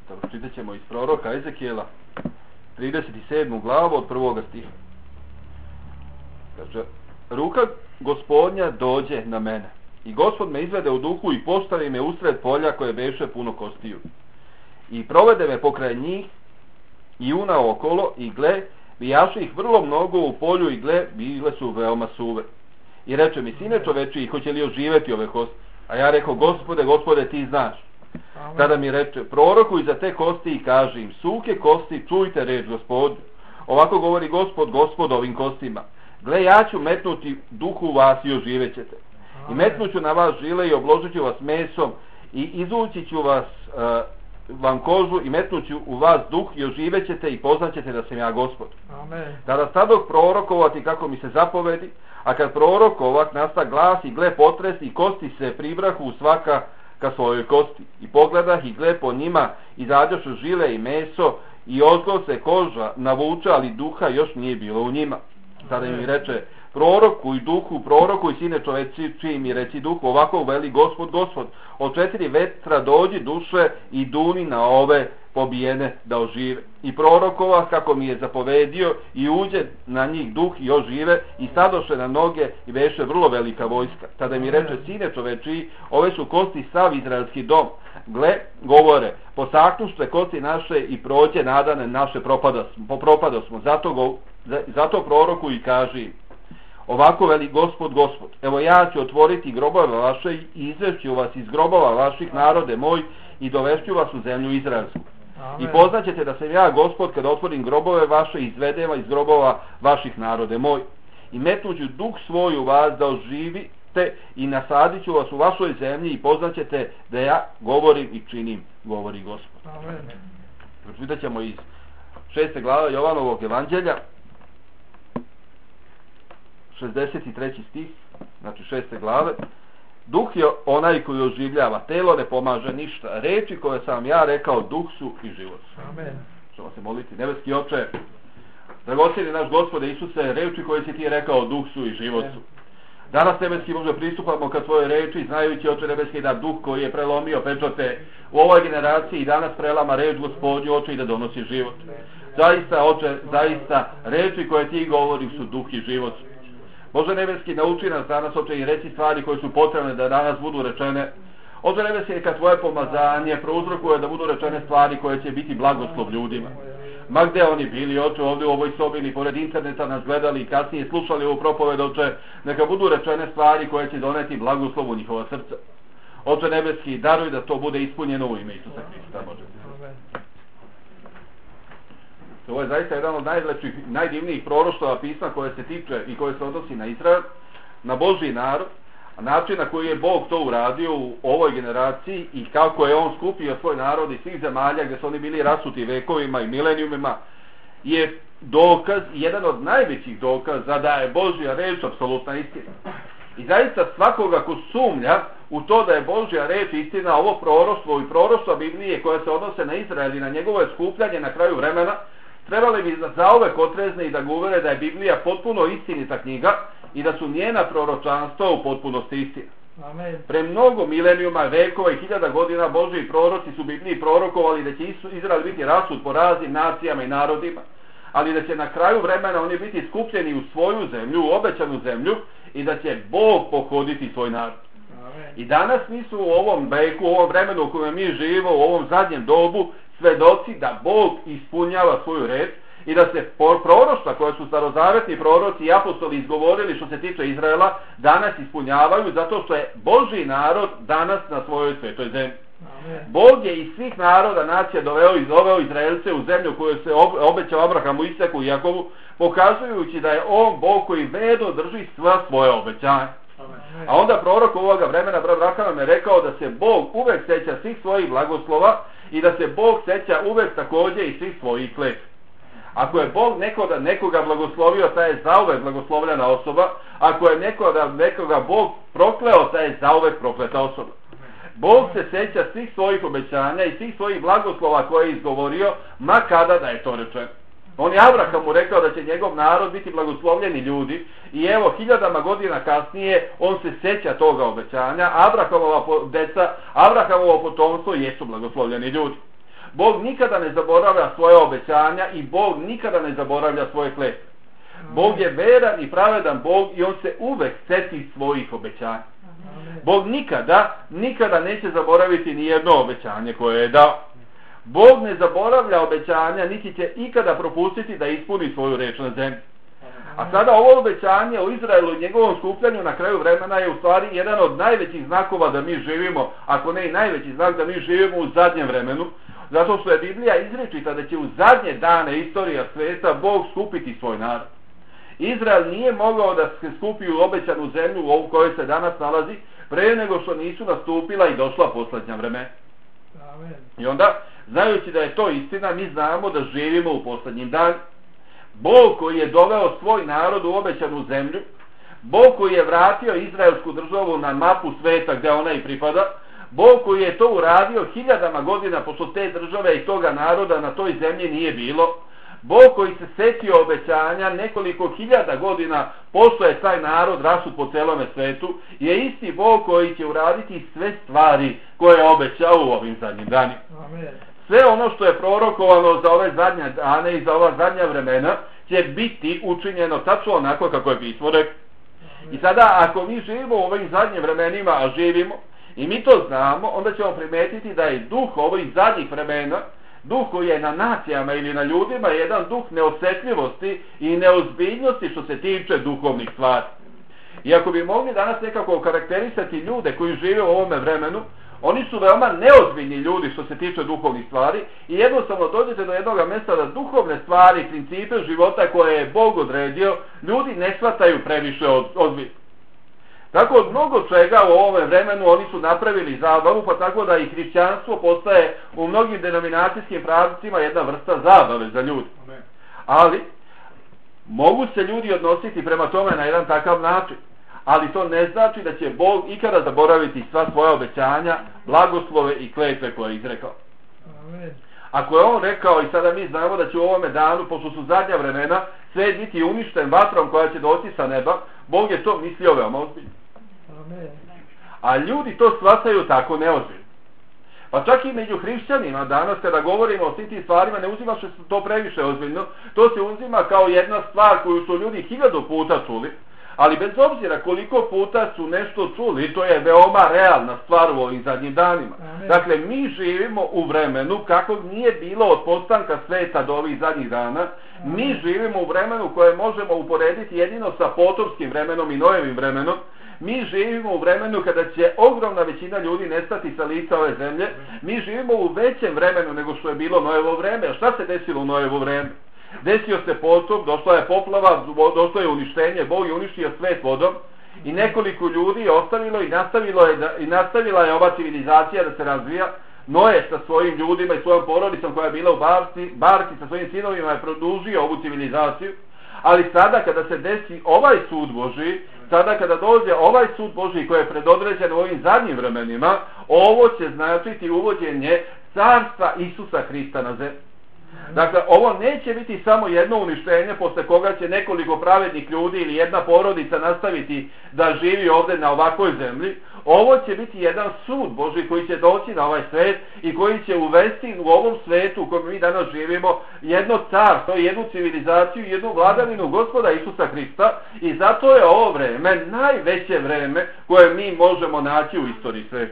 Dobro, čitat ćemo iz proroka Ezekijela 37. glavu od 1. stiha. Kaže, ruka Gospodnja dođe na mene i Gospod me izvede u duhu i postavi me usred polja koje beše puno kostiju. I provede me pokraj njih i una okolo i gle, bijaše ih vrlo mnogo u polju i gle, bile su veoma suve. I reče mi, sine čoveči, hoće li oživeti ove kosti? A ja rekao, Gospode, Gospode, ti znaš. Tada mi reče, prorokuj za te kosti i kaži im, suke kosti, čujte reč Gospod. Ovako govori Gospod ovim kostima. Gle, ja ću metnuti duhu u vas i oživećete. I metnuću na vas žile i obložit ću vas mesom i izući ću vam kožu i metnuću u vas duh i oživećete i poznaćete da sam ja Gospod. Amen. Tada stadoh prorokovati kako mi se zapovedi, a kad prorokovak nasta glas i gle potres i kosti se pribrahu svaka ka svojoj kosti. I pogledah i gle po njima izađošu žile i meso i ozgo se koža navuča, ali duha još nije bilo u njima. Tada mi reče, prorokuj duhu, prorokuj sine čoveči, mi reci duhu, ovako veli Gospod, od 4 vetra dođi duše i duni na ove pobijene da ožive. I prorokova kako mi je zapovedio i uđe na njih duh i ožive i stadoše na noge i veše vrlo velika vojska. Tada mi reče, sine čoveči, ove su kosti sav izraelski dom. Gle, govore, posaknušte kosti naše i prođe nadane naše propadosmo. Zato proroku i kaži, ovako veli Gospod, evo ja ću otvoriti grobove vaše i izvešću vas iz grobova vaših, narode moj, i dovešću vas u zemlju izraelsku. I poznaćete da sam ja Gospod kad otvorim grobove vaše i izvedem iz grobova vaših, narode moj. I metnuću duh svoj u vas da oživite i nasadit ću vas u vašoj zemlji i poznaćete da ja govorim i činim, govori Gospod. Pročitat ćemo iz 6. glava Jovanovog evanđelja, 63. stih, znači 6. glave. Duh je onaj koji oživljava, telo ne pomaže ništa. Reči koje sam ja rekao, duh su i život su. Amen. Ćemo se moliti. Nebeski Oče, dragocjeni naš Gospode Isuse, reči koje si ti rekao, duh su i život su. Danas nebeski Bože pristupamo ka tvoje reči, znajući Oče nebeski da duh koji je prelomio pečate u ovoj generaciji i danas prelama reč Gospodnju, Oče, i da donosi život. Zaista, Oče, zaista, reči koje ti govori su duh i život su. Bože nebeski, nauči nas danas, Oče, i reci stvari koje su potrebne da danas budu rečene. Oče nebeski, neka tvoje pomazanje prouzrokuje da budu rečene stvari koje će biti blagoslov ljudima. Ma gde oni bili, Oče, ovdje u ovoj sobi ili pored interneta nas gledali i kasnije slušali ovu propoved, Oče, neka budu rečene stvari koje će doneti blagoslov u njihova srca. Oče nebeski, daruj da to bude ispunjeno u ime Isusa Hrista, Bože. Ovo je zaista jedan od najlepših, najdivnijih proroštava pisma koje se tiče i koje se odnosi na Izrael, na Božji narod, a način na koji je Bog to uradio u ovoj generaciji i kako je on skupio svoj narod iz svih zemalja gdje su oni bili rasuti vekovima i milenijumima, je dokaz, jedan od najvećih dokaza da je Božja reč apsolutna istina. I zaista svakoga ko sumnja u to da je Božja reč istina, ovo proroštvo i proroštva Biblije koje se odnose na Izrael i na njegovo skupljanje na kraju vremena, trebali bi zauvek otrezne i da govore da je Biblija potpuno istinita knjiga i da su njena proročanstva u potpunosti istina. Amen. Pre mnogo milenijuma, vekova i 1000 godina Božji proroci su Bibliji prorokovali da će Izrael biti rasut po raznim nacijama i narodima, ali da će na kraju vremena oni biti skupljeni u svoju zemlju, u obećanu zemlju, i da će Bog pohoditi svoj narod. Amen. I danas mi su u ovom veku, u ovom vremenu u kojem mi živimo, u ovom zadnjem dobu, svedoci da Bog ispunjava svoju reč i da se proroštva koje su starozavetni proroci i apostoli izgovorili što se tiče Izraela danas ispunjavaju zato što je Božji narod danas na svojoj svetoj zemlji. Amen. Bog je iz svih naroda nacija doveo Izraelce u zemlju koju se obećao Abrahamu, Isaku i Jakovu, pokazujući da je on Bog koji vedno drži sva svoje obećanja. A onda prorok ovoga vremena, brat Raham, je rekao da se Bog uvek seća svih svojih blagoslova i da se Bog seća uvek također i svih svojih kletvi. Ako je Bog nekoga blagoslovio, ta je zauvek blagoslovljena osoba. Ako je nekoga Bog prokleo, ta je zauvek prokleta osoba. Bog se seća svih svojih obećanja i svih svojih blagoslova koje je izgovorio, ma kada da je to rečeno. On je Abrahamu rekao da će njegov narod biti blagoslovljeni ljudi i evo 1000 godina kasnije on se seća toga obećanja. Abrahamova deca, Abrahamovo potomstvo jesu blagoslovljeni ljudi. Bog nikada ne zaboravlja svoje obećanja i Bog nikada ne zaboravlja svoje kletve. Bog je veran i pravedan Bog i on se uvek seti svojih obećanja. Bog nikada neće zaboraviti ni jedno obećanje koje je dao. Bog ne zaboravlja obećanja, niti će ikada propustiti da ispuni svoju reč na zemlji. A sada ovo obećanje o Izraelu i njegovom skupljanju na kraju vremena je u stvari jedan od najvećih znakova da mi živimo, ako ne i najveći znak da mi živimo u zadnjem vremenu, zato što je Biblija izričita da će u zadnje dane istorija sveta Bog skupiti svoj narod. Izrael nije mogao da se skupi u obećanu zemlju u kojoj se danas nalazi, pre nego što nisu nastupila i došla posljednja vremena. I onda, znajući da je to istina, mi znamo da živimo u posljednjim danima. Bog koji je doveo svoj narod u obećanu zemlju, Bog koji je vratio izraelsku državu na mapu sveta gdje ona i pripada, Bog koji je to uradio hiljadama godina pošto te države i toga naroda na toj zemlji nije bilo, Bog koji se setio obećanja nekoliko hiljada godina pošto je taj narod rasut po celome svetu, je isti Bog koji će uraditi sve stvari koje je obećao u ovim zadnjim danima. Amen. Sve ono što je prorokovano za ove zadnje dane i za ova zadnja vremena će biti učinjeno tačno onako kako je pismo rekao. I sada ako mi živimo u ovim zadnjim vremenima, a živimo, i mi to znamo, onda ćemo primetiti da je duh ovih zadnjih vremena, duh koji je na nacijama ili na ljudima, jedan duh neosjetljivosti i neozbiljnosti što se tiče duhovnih stvari. I ako bi mogli danas nekako karakterisati ljude koji žive u ovome vremenu, oni su veoma neozbiljni ljudi što se tiče duhovnih stvari i jednostavno dođete do jednog mjesta da duhovne stvari, principe života koje je Bog odredio, ljudi ne shvataju previše ozbiljno. Tako od mnogo čega u ovome vremenu oni su napravili zabavu, pa tako da i hrišćanstvo postaje u mnogim denominacijskim pravcima jedna vrsta zabave za ljudi. Ali mogu se ljudi odnositi prema tome na jedan takav način. Ali to ne znači da će Bog ikada zaboraviti sva svoja obećanja, blagoslove i kletve koje je izrekao. Amen. Ako je on rekao i sada mi znamo da će u ovome danu, pošto su zadnja vremena, sve biti uništen vatrom koja će doći sa neba, Bog je to mislio veoma ozbiljno. Amen. A ljudi to shvataju tako neozbiljno. Pa čak i među hrišćanima danas kada govorimo o svim tim stvarima ne uzima se to previše ozbiljno, to se uzima kao jedna stvar koju su ljudi 1000 puta čuli. Ali bez obzira koliko puta su nešto čuli, to je veoma realna stvar u ovim zadnjim danima. Amen. Dakle, mi živimo u vremenu kakvog nije bilo od postanka sveta do ovih zadnjih dana. Mi živimo u vremenu koje možemo uporediti jedino sa potopskim vremenom i Noevim vremenom. Mi živimo u vremenu kada će ogromna većina ljudi nestati sa lica ove zemlje. Mi živimo u većem vremenu nego što je bilo Noevo vreme. A šta se desilo u Noevo vreme? Desio se potop, došla je poplava, došlo je uništenje, Bog je uništio svet vodom i nekoliko ljudi je ostavilo i nastavila je ova civilizacija da se razvija. Noe sa svojim ljudima i svojom porodicom koja je bila u barci sa svojim sinovima je produžio ovu civilizaciju, ali sada kada se desi ovaj sud Božji, sada kada dođe ovaj sud Božji koji je predodređen u ovim zadnjim vremenima, ovo će značiti uvođenje carstva Isusa Hrista na zemlji. Dakle, ovo neće biti samo jedno uništenje posle koga će nekoliko pravednih ljudi ili jedna porodica nastaviti da živi ovdje na ovakvoj zemlji. Ovo će biti jedan sud Božji koji će doći na ovaj svet i koji će uvesti u ovom svetu u kojem mi danas živimo jedno carstvo, jednu civilizaciju, jednu vladavinu Gospoda Isusa Hrista i zato je ovo vreme najveće vreme koje mi možemo naći u istoriji sveta.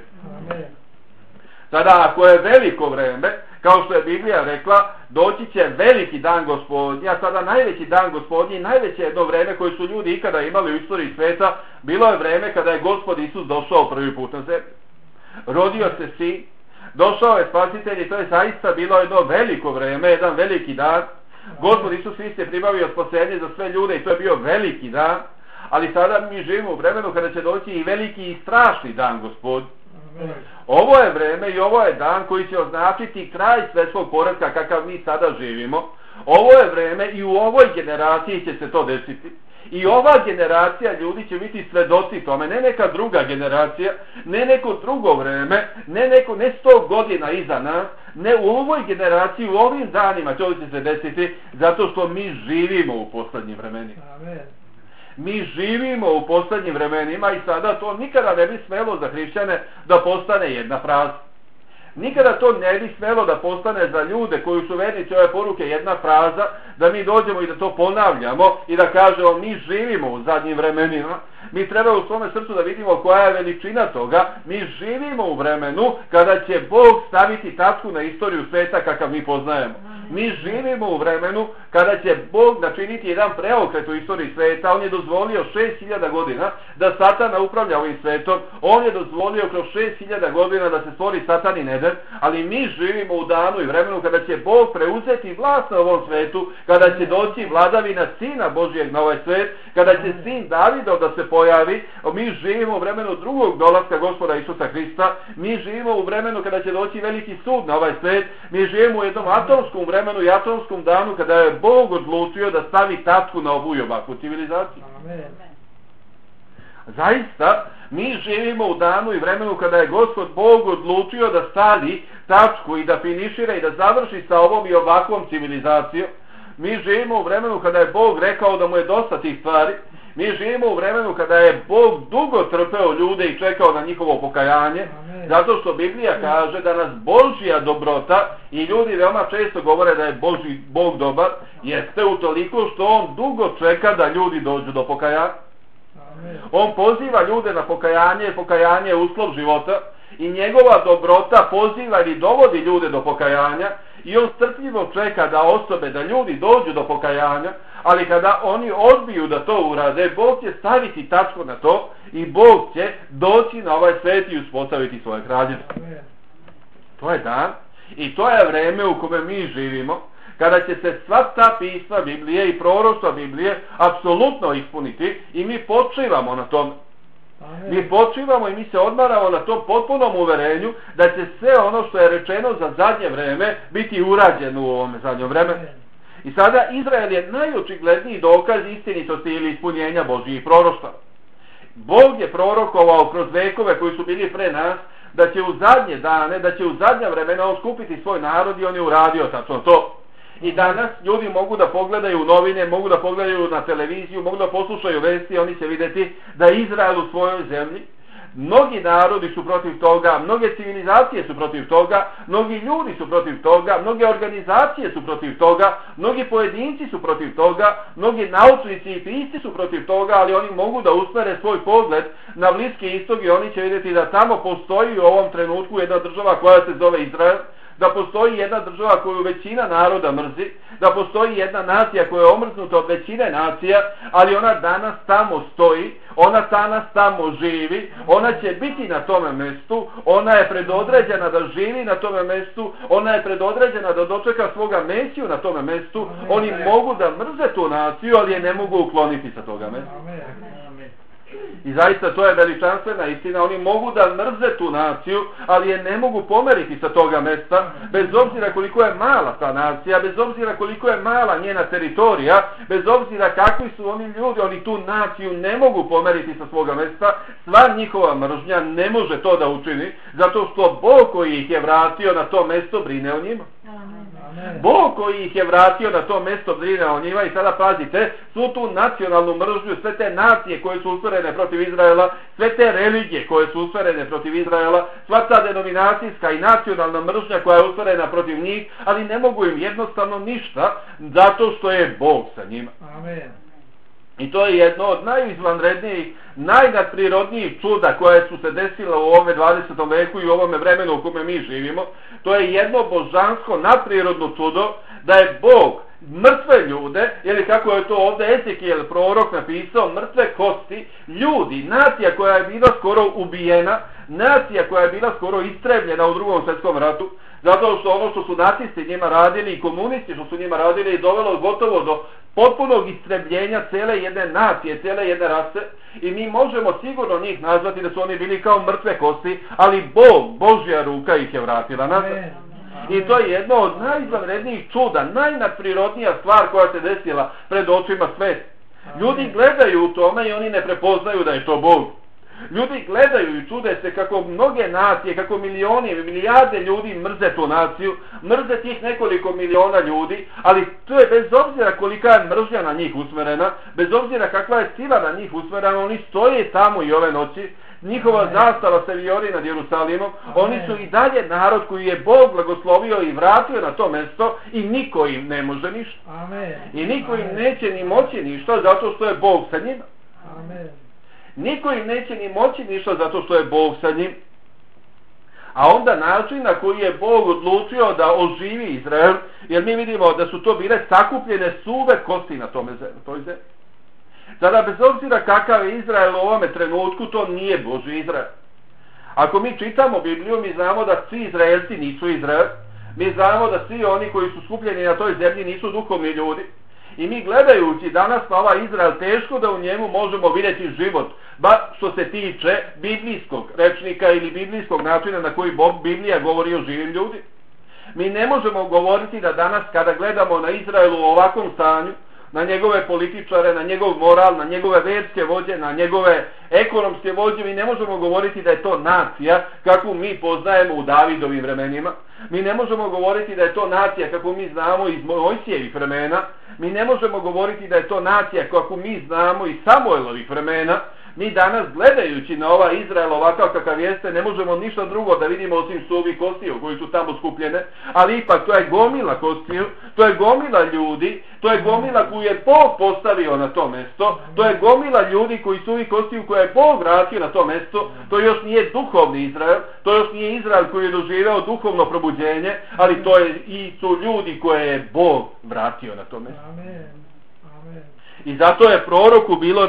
Sada, ako je veliko vreme, kao što je Biblija rekla, doći će veliki dan Gospodnji, a sada najveći dan Gospodnji, najveće jedno vreme koje su ljudi ikada imali u istoriji sveta, bilo je vreme kada je Gospod Isus došao prvi put na zemlju. Rodio se sin, došao je spasitelj i to je zaista bilo jedno veliko vreme, jedan veliki dan. Gospod Isus Hrist je pribavio spasenje za sve ljude i to je bio veliki dan, ali sada mi živimo u vremenu kada će doći i veliki i strašni dan Gospodnji. Ovo je vreme i ovo je dan koji će označiti kraj svetskog poretka kakav mi sada živimo. Ovo je vreme i u ovoj generaciji će se to desiti. I ova generacija ljudi će biti svedoci tome, ne neka druga generacija, ne neko drugo vreme, ne 100 godina iza nas, ne u ovoj generaciji, u ovim danima će se desiti, zato što mi živimo u posljednjim vremenima. Amen. Mi živimo u posljednjim vremenima i sada to nikada ne bi smelo za hrišćane da postane jedna fraza. Nikada to ne bi smelo da postane za ljude koji su vernici ove poruke jedna fraza, da mi dođemo i da to ponavljamo i da kažemo mi živimo u zadnjim vremenima. Mi treba u svome srcu da vidimo koja je veličina toga. Mi živimo u vremenu kada će Bog staviti tačku na istoriju sveta kakav mi poznajemo. Mi živimo u vremenu kada će Bog načiniti jedan preokret u istoriji sveta. On je dozvolio 6000 godina da Satana upravlja ovim svetom. On je dozvolio kroz 6000 godina da se stvori Satanin Eden. Ali mi živimo u danu i vremenu kada će Bog preuzeti vlast na ovom svetu, kada će doći vladavina Sina Božijeg na ovaj svet, kada će Sin Davidov da se pojavi. Mi živimo u vremenu drugog dolaska Gospoda Isusa Hrista. Mi živimo u vremenu kada će doći veliki sud na ovaj svet. Mi živimo u jednom atomskom vremenu i atomskom danu kada je Bog odlučio da stavi tačku na ovu i ovakvu civilizaciju. Amen. Zaista, mi živimo u danu i vremenu kada je Gospod Bog odlučio da stavi tačku i da finišira i da završi sa ovom i ovakvom civilizacijom. Mi živimo u vremenu kada je Bog rekao da mu je dosta tih stvari. Mi živimo u vremenu kada je Bog dugo trpeo ljude i čekao na njihovo pokajanje. Zato što Biblija kaže da nas Božja dobrota, i ljudi veoma često govore da je Bog dobar, jeste utoliko što on dugo čeka da ljudi dođu do pokajanja. On poziva ljude na pokajanje, jer pokajanje je uslov života, i njegova dobrota poziva ili dovodi ljude do pokajanja, i on strpljivo čeka da osobe, da ljudi dođu do pokajanja, ali kada oni odbiju da to urade, Bog će staviti tačku na to i Bog će doći na ovaj svet i uspostaviti svoje kraljevstvo. To je dan i to je vreme u kome mi živimo, kada će se sva ta pisma Biblije i proroštva Biblije apsolutno ispuniti i mi počivamo na tom. Mi počivamo i mi se odmaramo na tom potpunom uverenju da će sve ono što je rečeno za zadnje vreme biti urađeno u ovome zadnjem vremenu. I sada Izrael je najočigledniji dokaz istinitosti ili ispunjenja Božjih proroštva. Bog je prorokovao kroz vekove koji su bili pre nas da će u zadnje dane, da će u zadnja vremena on skupiti svoj narod i on je uradio tačno to. I danas ljudi mogu da pogledaju novine, mogu da pogledaju na televiziju, mogu da poslušaju vesti, oni će vidjeti da Izrael u svojoj zemlji, mnogi narodi su protiv toga, mnoge civilizacije su protiv toga, mnogi ljudi su protiv toga, mnoge organizacije su protiv toga, mnogi pojedinci su protiv toga, mnogi naučnici i pisci su protiv toga, ali oni mogu da usmere svoj pogled na Bliski istok i oni će vidjeti da tamo postoji u ovom trenutku jedna država koja se zove Izrael, da postoji jedna država koju većina naroda mrzi, da postoji jedna nacija koja je omrznuta od većine nacija, ali ona danas tamo stoji, ona danas tamo živi, ona će biti na tome mestu, ona je predodređena da živi na tome mestu, ona je predodređena da dočeka svoga Mesiju na tome mestu. Oni mogu da mrze tu naciju, ali je ne mogu ukloniti sa toga mesta. I zaista to je veličanstvena istina. Oni mogu da mrze tu naciju, ali je ne mogu pomeriti sa toga mesta, bez obzira koliko je mala ta nacija, bez obzira koliko je mala njena teritorija, bez obzira kakvi su oni ljudi, oni tu naciju ne mogu pomeriti sa svoga mesta. Sva njihova mržnja ne može to da učini, zato što Bog koji ih je vratio na to mesto brine o njima. Bog koji ih je vratio na to mesto brine o njima. I sada pazite, svu tu nacionalnu mržnju, sve te nacije koje su usmjerene protiv Izraela, sve te religije koje su usmjerene protiv Izraela, sva ta denominacijska i nacionalna mržnja koja je usmjerena protiv njih, ali ne mogu im jednostavno ništa, zato što je Bog sa njima. Amen. I to je jedno od najizvanrednijih, najnadprirodnijih čuda koje su se desila u ovome 20. veku i u ovome vremenu u kome mi živimo. To je jedno božansko, nadprirodno čudo, da je Bog mrtve ljude, ili kako je to ovdje Ezekijel prorok napisao, mrtve kosti, ljudi, nacija koja je bila skoro ubijena, nacija koja je bila skoro istrebljena u Drugom svjetskom ratu, zato što ono što su nacisti njima radili i komunisti što su njima radili je dovelo gotovo do potpunog istrebljenja cele jedne nacije, cele jedne rase, i mi možemo sigurno njih nazvati da su oni bili kao mrtve kosti, ali Bog, Božja ruka ih je vratila nazad. I to je jedno od najizvanrednijih čuda, najnadprirodnija stvar koja se desila pred očima sveta. Ljudi gledaju u tome i oni ne prepoznaju da je to Bog. Ljudi gledaju i čude se kako mnoge nacije, kako milioni i milijarde ljudi mrze tu naciju, mrze tih nekoliko miliona ljudi, ali to je bez obzira kolika je mržnja na njih usmerena, bez obzira kakva je sila na njih usmerena, oni stoje tamo i ove noći, njihova zastava se vijori nad Jerusalimom, oni su i dalje narod koji je Bog blagoslovio i vratio na to mjesto i niko im ne može ništa. I niko im neće ni moći ništa zato što je Bog sa njima. Niko im neće ni moći ništa zato što je Bog sa njim. A onda način na koji je Bog odlučio da oživi Izrael, jer mi vidimo da su to bile sakupljene suve kosti na toj zemlji. Sada bez obzira kakav je Izrael u ovome trenutku, to nije Božji Izrael. Ako mi čitamo Bibliju, mi znamo da svi Izraelci nisu Izrael. Mi znamo da svi oni koji su skupljeni na toj zemlji nisu duhovni ljudi. I mi gledajući danas na ovaj Izrael, teško da u njemu možemo vidjeti život, ba što se tiče biblijskog rečnika ili biblijskog načina na koji Biblija govori o živim ljudi. Mi ne možemo govoriti da danas kada gledamo na Izraelu u ovakvom stanju, na njegove političare, na njegov moral, na njegove verske vođe, na njegove ekonomske vođe, mi ne možemo govoriti da je to nacija kakvu mi poznajemo u Davidovim vremenima. Mi ne možemo govoriti da je to nacija kakvu mi znamo iz Mojsijevih vremena. Mi ne možemo govoriti da je to nacija kakvu mi znamo iz Samuelovih vremena. Mi danas gledajući na ovaj Izrael ovakav kakav jeste, ne možemo ništa drugo da vidimo osim suvi kostiju koji su tamo skupljene, ali ipak to je gomila kostiju, to je gomila ljudi, to je gomila koju je Bog postavio na to mjesto, to je gomila ljudi koji suvi kostiju koje je Bog vratio na to mjesto. To još nije duhovni Izrael, to još nije Izrael koji je doživeo duhovno probuđenje, ali to je i su ljudi koje je Bog vratio na to mjesto. I zato je proroku bilo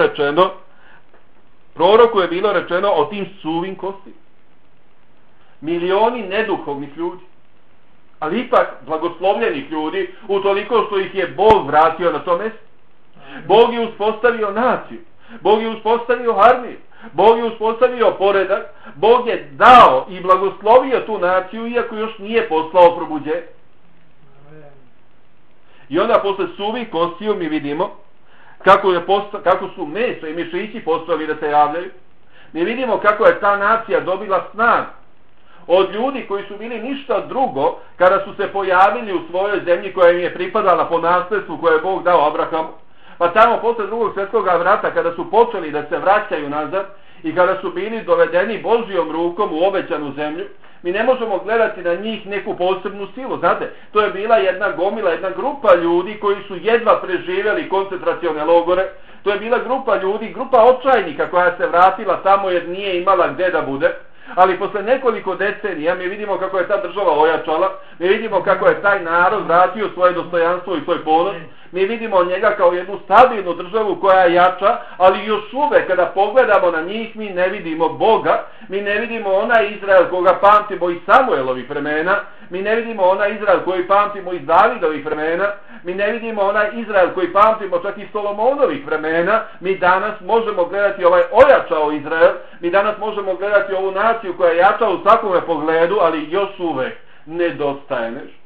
rečeno o tim suvim kostima. Milioni neduhovnih ljudi, ali ipak blagoslovljenih ljudi, utoliko što ih je Bog vratio na to mjesto. Bog je uspostavio naciju, Bog je uspostavio armiju, Bog je uspostavio poredak, Bog je dao i blagoslovio tu naciju iako još nije poslao probuđenje. I onda posle suvih kostiju mi vidimo kako su meso i mišići postali da se javljaju. Mi vidimo kako je ta nacija dobila snagu od ljudi koji su bili ništa drugo kada su se pojavili u svojoj zemlji koja im je pripadala po nasljedstvu koje je Bog dao Abrahamu. Pa tamo posle drugog svjetskog rata kada su počeli da se vraćaju nazad i kada su bili dovedeni Božjom rukom u obećanu zemlju, mi ne možemo gledati na njih neku posebnu silu. Znate, to je bila jedna gomila, jedna grupa ljudi koji su jedva preživjeli koncentracione logore. To je bila grupa ljudi, grupa očajnika koja se vratila tamo jer nije imala gdje da bude. Ali posle nekoliko decenija mi vidimo kako je ta država ojačala, mi vidimo kako je taj narod vratio svoje dostojanstvo i svoj ponos. Mi vidimo njega kao jednu stabilnu državu koja je jača, ali još uvek kada pogledamo na njih mi ne vidimo Boga, mi ne vidimo onaj Izrael koga pamtimo iz Samuelovih vremena, mi ne vidimo onaj Izrael koji pamtimo iz Davidovih vremena, mi ne vidimo onaj Izrael koji pamtimo čak iz Solomonovih vremena. Mi danas možemo gledati ovaj ojačao Izrael, mi danas možemo gledati ovu naciju koja je jača u svakome pogledu, ali još uvek nedostaje nešto.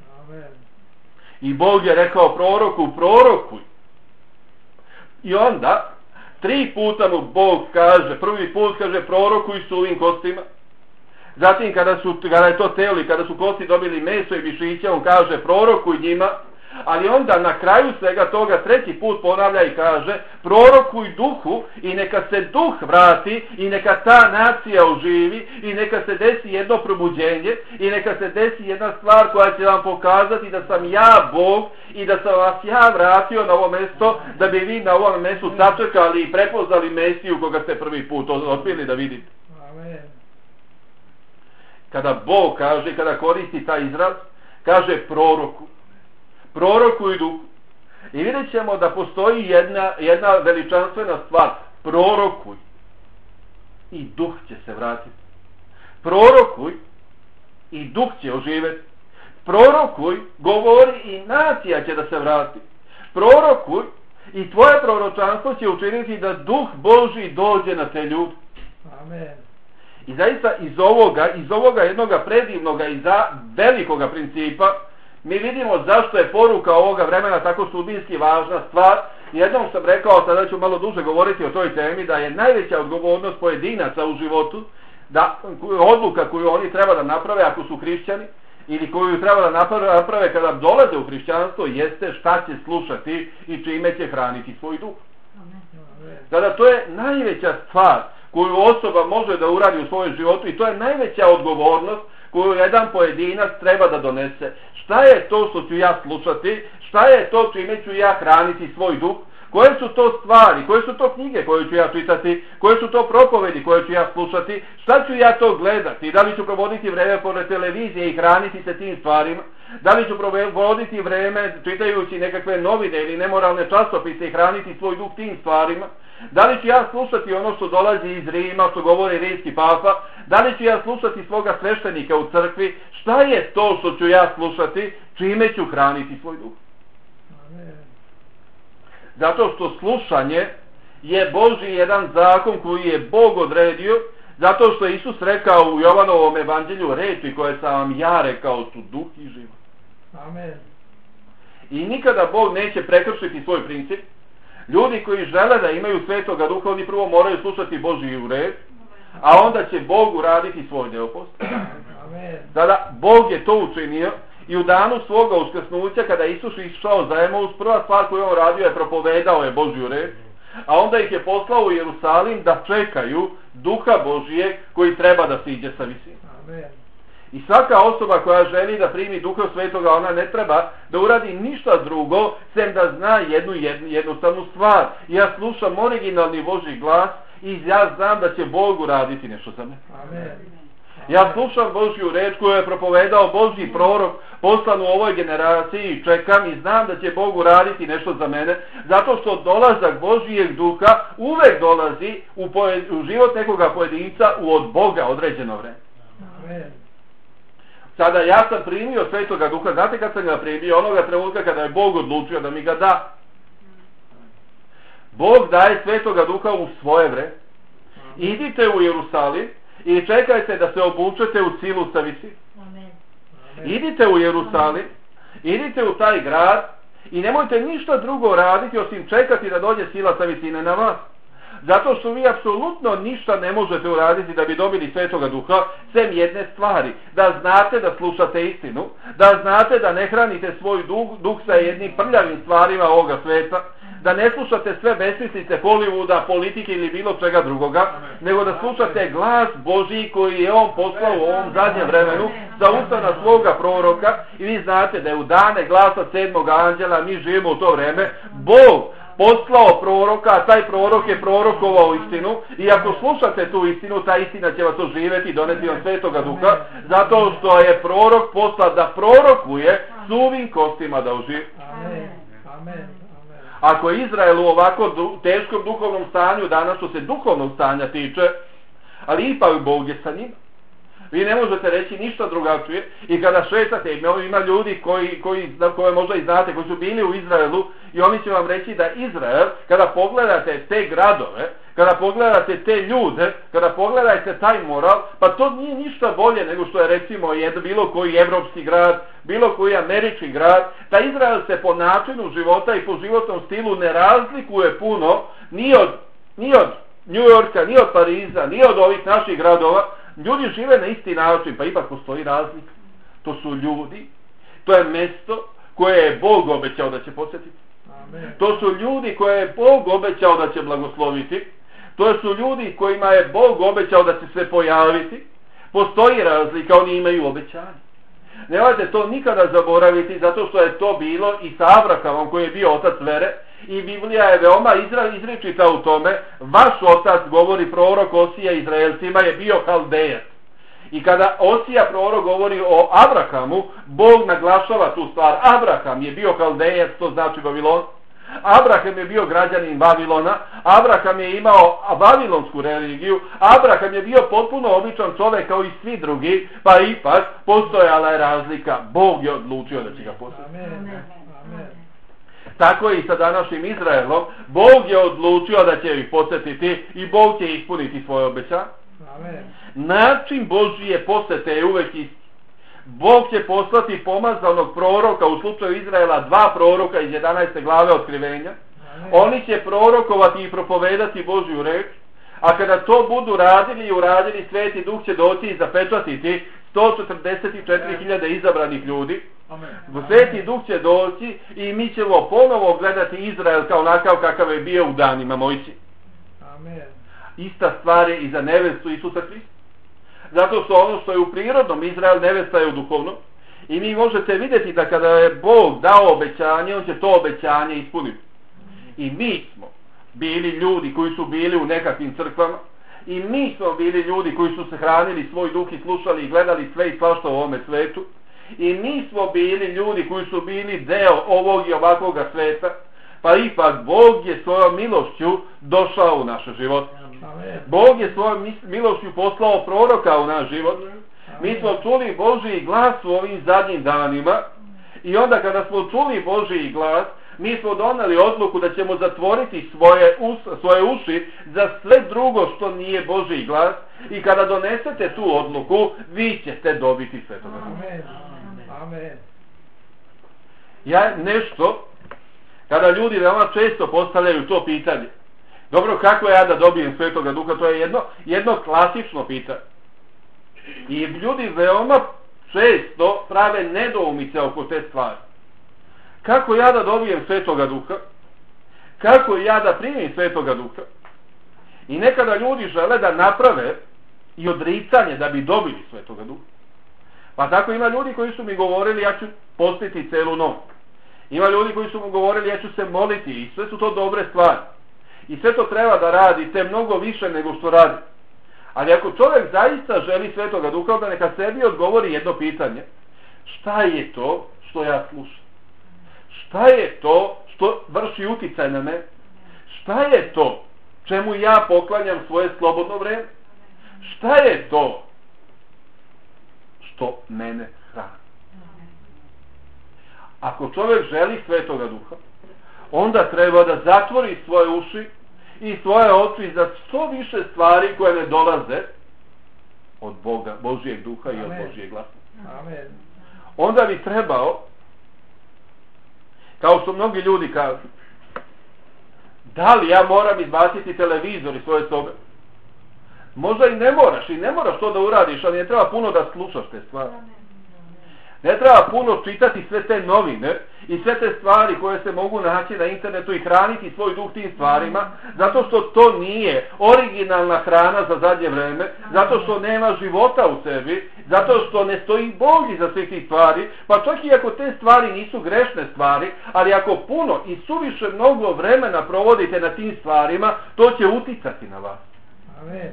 I Bog je rekao proroku, prorokuj. I onda 3 puta mu Bog kaže, prvi put kaže prorokuj suvim kostima. Zatim kada je to telo i kada su kosti dobili meso i mišiće, on kaže prorokuj njima. Ali onda na kraju svega toga 3. put ponavlja i kaže prorokuj duhu i neka se duh vrati i neka ta nacija oživi i neka se desi jedno probuđenje i neka se desi jedna stvar koja će vam pokazati da sam ja Bog i da sam vas ja vratio na ovo mjesto da bi vi na ovom mjestu sačekali i prepoznali Mesiju koga ste prvi put odbili da vidite. Kada Bog kaže, kada koristi taj izraz, kaže proroku i duhu. I vidjet ćemo da postoji jedna veličanstvena stvar. Prorokuj i duh će se vratiti. Prorokuj i duh će oživjeti. Prorokuj, govori i nacija će da se vrati. Prorokuj i tvoje proročanstvo će učiniti da duh Božji dođe na te ljude. Amen. I zaista iz ovoga jednoga predivnoga i velikoga principa mi vidimo zašto je poruka ovoga vremena tako sudbinski važna stvar. Jednom sam rekao, sada ću malo duže govoriti o toj temi, da je najveća odgovornost pojedinaca u životu, da odluka koju oni treba da naprave ako su hrišćani, ili koju treba da naprave kada dolaze u hrišćanstvo, jeste šta će slušati i čime će hraniti svoj duh. Sada to je najveća stvar koju osoba može da uradi u svojem životu i to je najveća odgovornost koju jedan pojedinac treba da donese. Šta je to što ću ja slušati? Šta je to čime ću ja hraniti svoj duh? Koje su to stvari? Koje su to knjige koje ću ja čitati? Koje su to propovedi koje ću ja slušati? Šta ću ja to gledati? Da li ću provoditi vreme pored televizije i hraniti se tim stvarima? Da li ću provoditi vreme čitajući nekakve novine ili nemoralne časopise i hraniti svoj duh tim stvarima? Da li ću ja slušati ono što dolazi iz Rima, što govori rimski papa? Da li ću ja slušati svoga sveštenika u crkvi? Šta je to što ću ja slušati? Čime ću hraniti svoj duh? Zato što slušanje je Božji jedan zakon koji je Bog odredio, zato što je Isus rekao u Jovanovom evanđelju reči koje sam vam ja rekao su duh i život. Amen. I nikada Bog neće prekršiti svoj princip. Ljudi koji žele da imaju svetoga duha, oni prvo moraju slušati Božju reč, a onda će Bog uraditi svoj deo posla. Sada Bog je to učinio i u danu svoga uskrsnuća kada Isus išao za Emaus, prva stvar koju on radio je propovedao je Božju reč, a onda ih je poslao u Jerusalim da čekaju duha Božijeg koji treba da siđe sa visine. I svaka osoba koja želi da primi duha svetoga, ona ne treba da uradi ništa drugo sem da zna jednu jednostavnu stvar. Ja slušam originalni Božji glas i ja znam da će Bog uraditi nešto za mene. Amen. Ja slušam Božju reč koju je propovedao Božji prorok poslan u ovoj generaciji i čekam i znam da će Bog uraditi nešto za mene, zato što dolazak Božijeg duha uvek dolazi u život nekoga pojedinca od Boga određeno vreme. Amen. Sada ja sam primio svetoga duha, znate kad sam ga primio? Onoga trenutka kada je Bog odlučio da mi ga da. Bog daje svetoga duha u svoje vreme. Idite u Jerusalim i čekajte da se obučete u silu sa visine. Idite u Jerusalim, idite u taj grad i nemojte ništa drugo raditi osim čekati da dođe sila sa visine na vas. Zato što vi apsolutno ništa ne možete uraditi da bi dobili svetoga duha, sem jedne stvari. Da znate da slušate istinu, da znate da ne hranite svoj duh sa jednim prljavim stvarima ovoga sveta, da ne slušate sve besmislice Hollywooda, politike ili bilo čega drugoga, nego da slušate glas Božji koji je on poslao u ovom zadnjem vremenu za ustana svoga proroka i vi znate da je u dane glasa 7. anđela, mi živimo u to vreme, Bog poslao proroka, a taj prorok je prorokovao istinu i ako slušate tu istinu, ta istina će vas oživjeti i doneti vam svetoga duha, zato što je prorok poslan da prorokuje suvim kostima da oživi. Amen. Ako je Izrael u ovako teškom duhovnom stanju, danas što se duhovnog stanja tiče, ali ipak Bog je sa njima. Vi ne možete reći ništa drugačije i kada šetate, ima ljudi koje možda i znate, koji su bili u Izraelu i oni će vam reći da Izrael, kada pogledate te gradove, kada pogledate te ljude, kada pogledate taj moral, pa to nije ništa bolje nego što je recimo bilo koji evropski grad, bilo koji američki grad. Ta Izrael se po načinu života i po životnom stilu ne razlikuje puno ni od New Yorka, ni od Pariza, ni od ovih naših gradova. Ljudi žive na isti način, pa ipak postoji razlika. To su ljudi, to je mjesto koje je Bog obećao da će posjetiti. Amen. To su ljudi koje je Bog obećao da će blagosloviti. To su ljudi kojima je Bog obećao da će se pojaviti. Postoji razlika, oni imaju obećanje. Nemojte to nikada zaboraviti, zato što je to bilo i sa Abrahamom koji je bio otac vere. I Biblija je veoma izričita u tome. Vaš otac, govori prorok Osija Izraelcima, je bio Haldejac. I kada Osija prorok govori o Abrahamu, Bog naglašava tu stvar. Abraham je bio Haldejac, to znači Vavilon. Abraham je bio građanin Vavilona. Abraham je imao vavilonsku religiju. Abraham je bio potpuno običan čovjek kao i svi drugi, pa ipak postojala je razlika. Bog je odlučio da će ga posjetiti. Amen. Tako i sa današnjim Izraelom, Bog je odlučio da će ih posjetiti i Bog će ispuniti svoje obećanje. Način Božije posjete je uvek isti. Bog će poslati pomazanog proroka, u slučaju Izraela 2 proroka iz 11. glave Otkrivenja. Oni će prorokovati i propovedati Božju reč, a kada to budu radili i uradili, Sveti Duh će doći i zapečatiti 144.000 izabranih ljudi. Sveti Duh će doći i mi ćemo ponovo gledati Izrael kao onakav kakav je bio u danima Mojsija. ista stvar je i za nevestu Isusa Hrista. Zato što ono što je u prirodnom, Izrael, nevesta je u duhovnom. I vi možete vidjeti da kada je Bog dao obećanje, on će to obećanje ispuniti. I mi smo bili ljudi koji su bili u nekakvim crkvama. I mi smo bili ljudi koji su se hranili svoj duh i slušali i gledali sve i svašta u ovome svetu. I mi smo bili ljudi koji su bili deo ovog i ovakvoga sveta. Pa ipak Bog je svojom milošću došao u naše živote. Bog je svojom milošću poslao proroka u naš život. Mi smo čuli Božji glas u ovim zadnjim danima. I onda kada smo čuli Božji glas, mi smo doneli odluku da ćemo zatvoriti svoje uši za sve drugo što nije Božji glas. I kada donesete tu odluku, vi ćete dobiti Svetoga Duha. Amen. Ja nešto, kada ljudi veoma često postavljaju to pitanje, dobro, kako ja da dobijem Svetoga Duha, to je jedno klasično pitanje. I ljudi veoma često prave nedoumice oko te stvari. Kako ja da dobijem Svetoga Duha? Kako ja da primim Svetoga Duha? I nekada ljudi žele da naprave i odricanje da bi dobili Svetoga Duha. Pa tako ima ljudi koji su mi govorili ja ću postiti celu noć. Ima ljudi koji su mu govorili ja ću se moliti i sve su to dobre stvari. I sve to treba da radite mnogo više nego što radi. Ali ako čovjek zaista želi Svetoga Duha, onda neka sebi odgovori jedno pitanje. Šta je to što ja slušam? Šta je to što vrši uticaj na mene? Šta je to čemu ja poklanjam svoje slobodno vrijeme? Šta je to što mene hrani? Ako čovjek želi Svetoga Duha, onda treba da zatvori svoje uši i svoje oči za što više stvari koje ne dolaze od Boga, Božijeg Duha i od Božijeg glasa. Amen. Onda bi trebao, kao što mnogi ljudi kažu, da li ja moram izbaciti televizor iz svoje sobe? Možda i ne moraš, i ne moraš to da uradiš, ali ne treba puno da slušaš te stvari. Ne treba puno čitati sve te novine i sve te stvari koje se mogu naći na internetu i hraniti svoj duh tim stvarima, zato što to nije originalna hrana za zadnje vreme, zato što nema života u sebi, zato što ne stoji Bog iza svih tih stvari, pa čak i ako te stvari nisu grešne stvari, ali ako puno i suviše mnogo vremena provodite na tim stvarima, to će uticati na vas. Amen.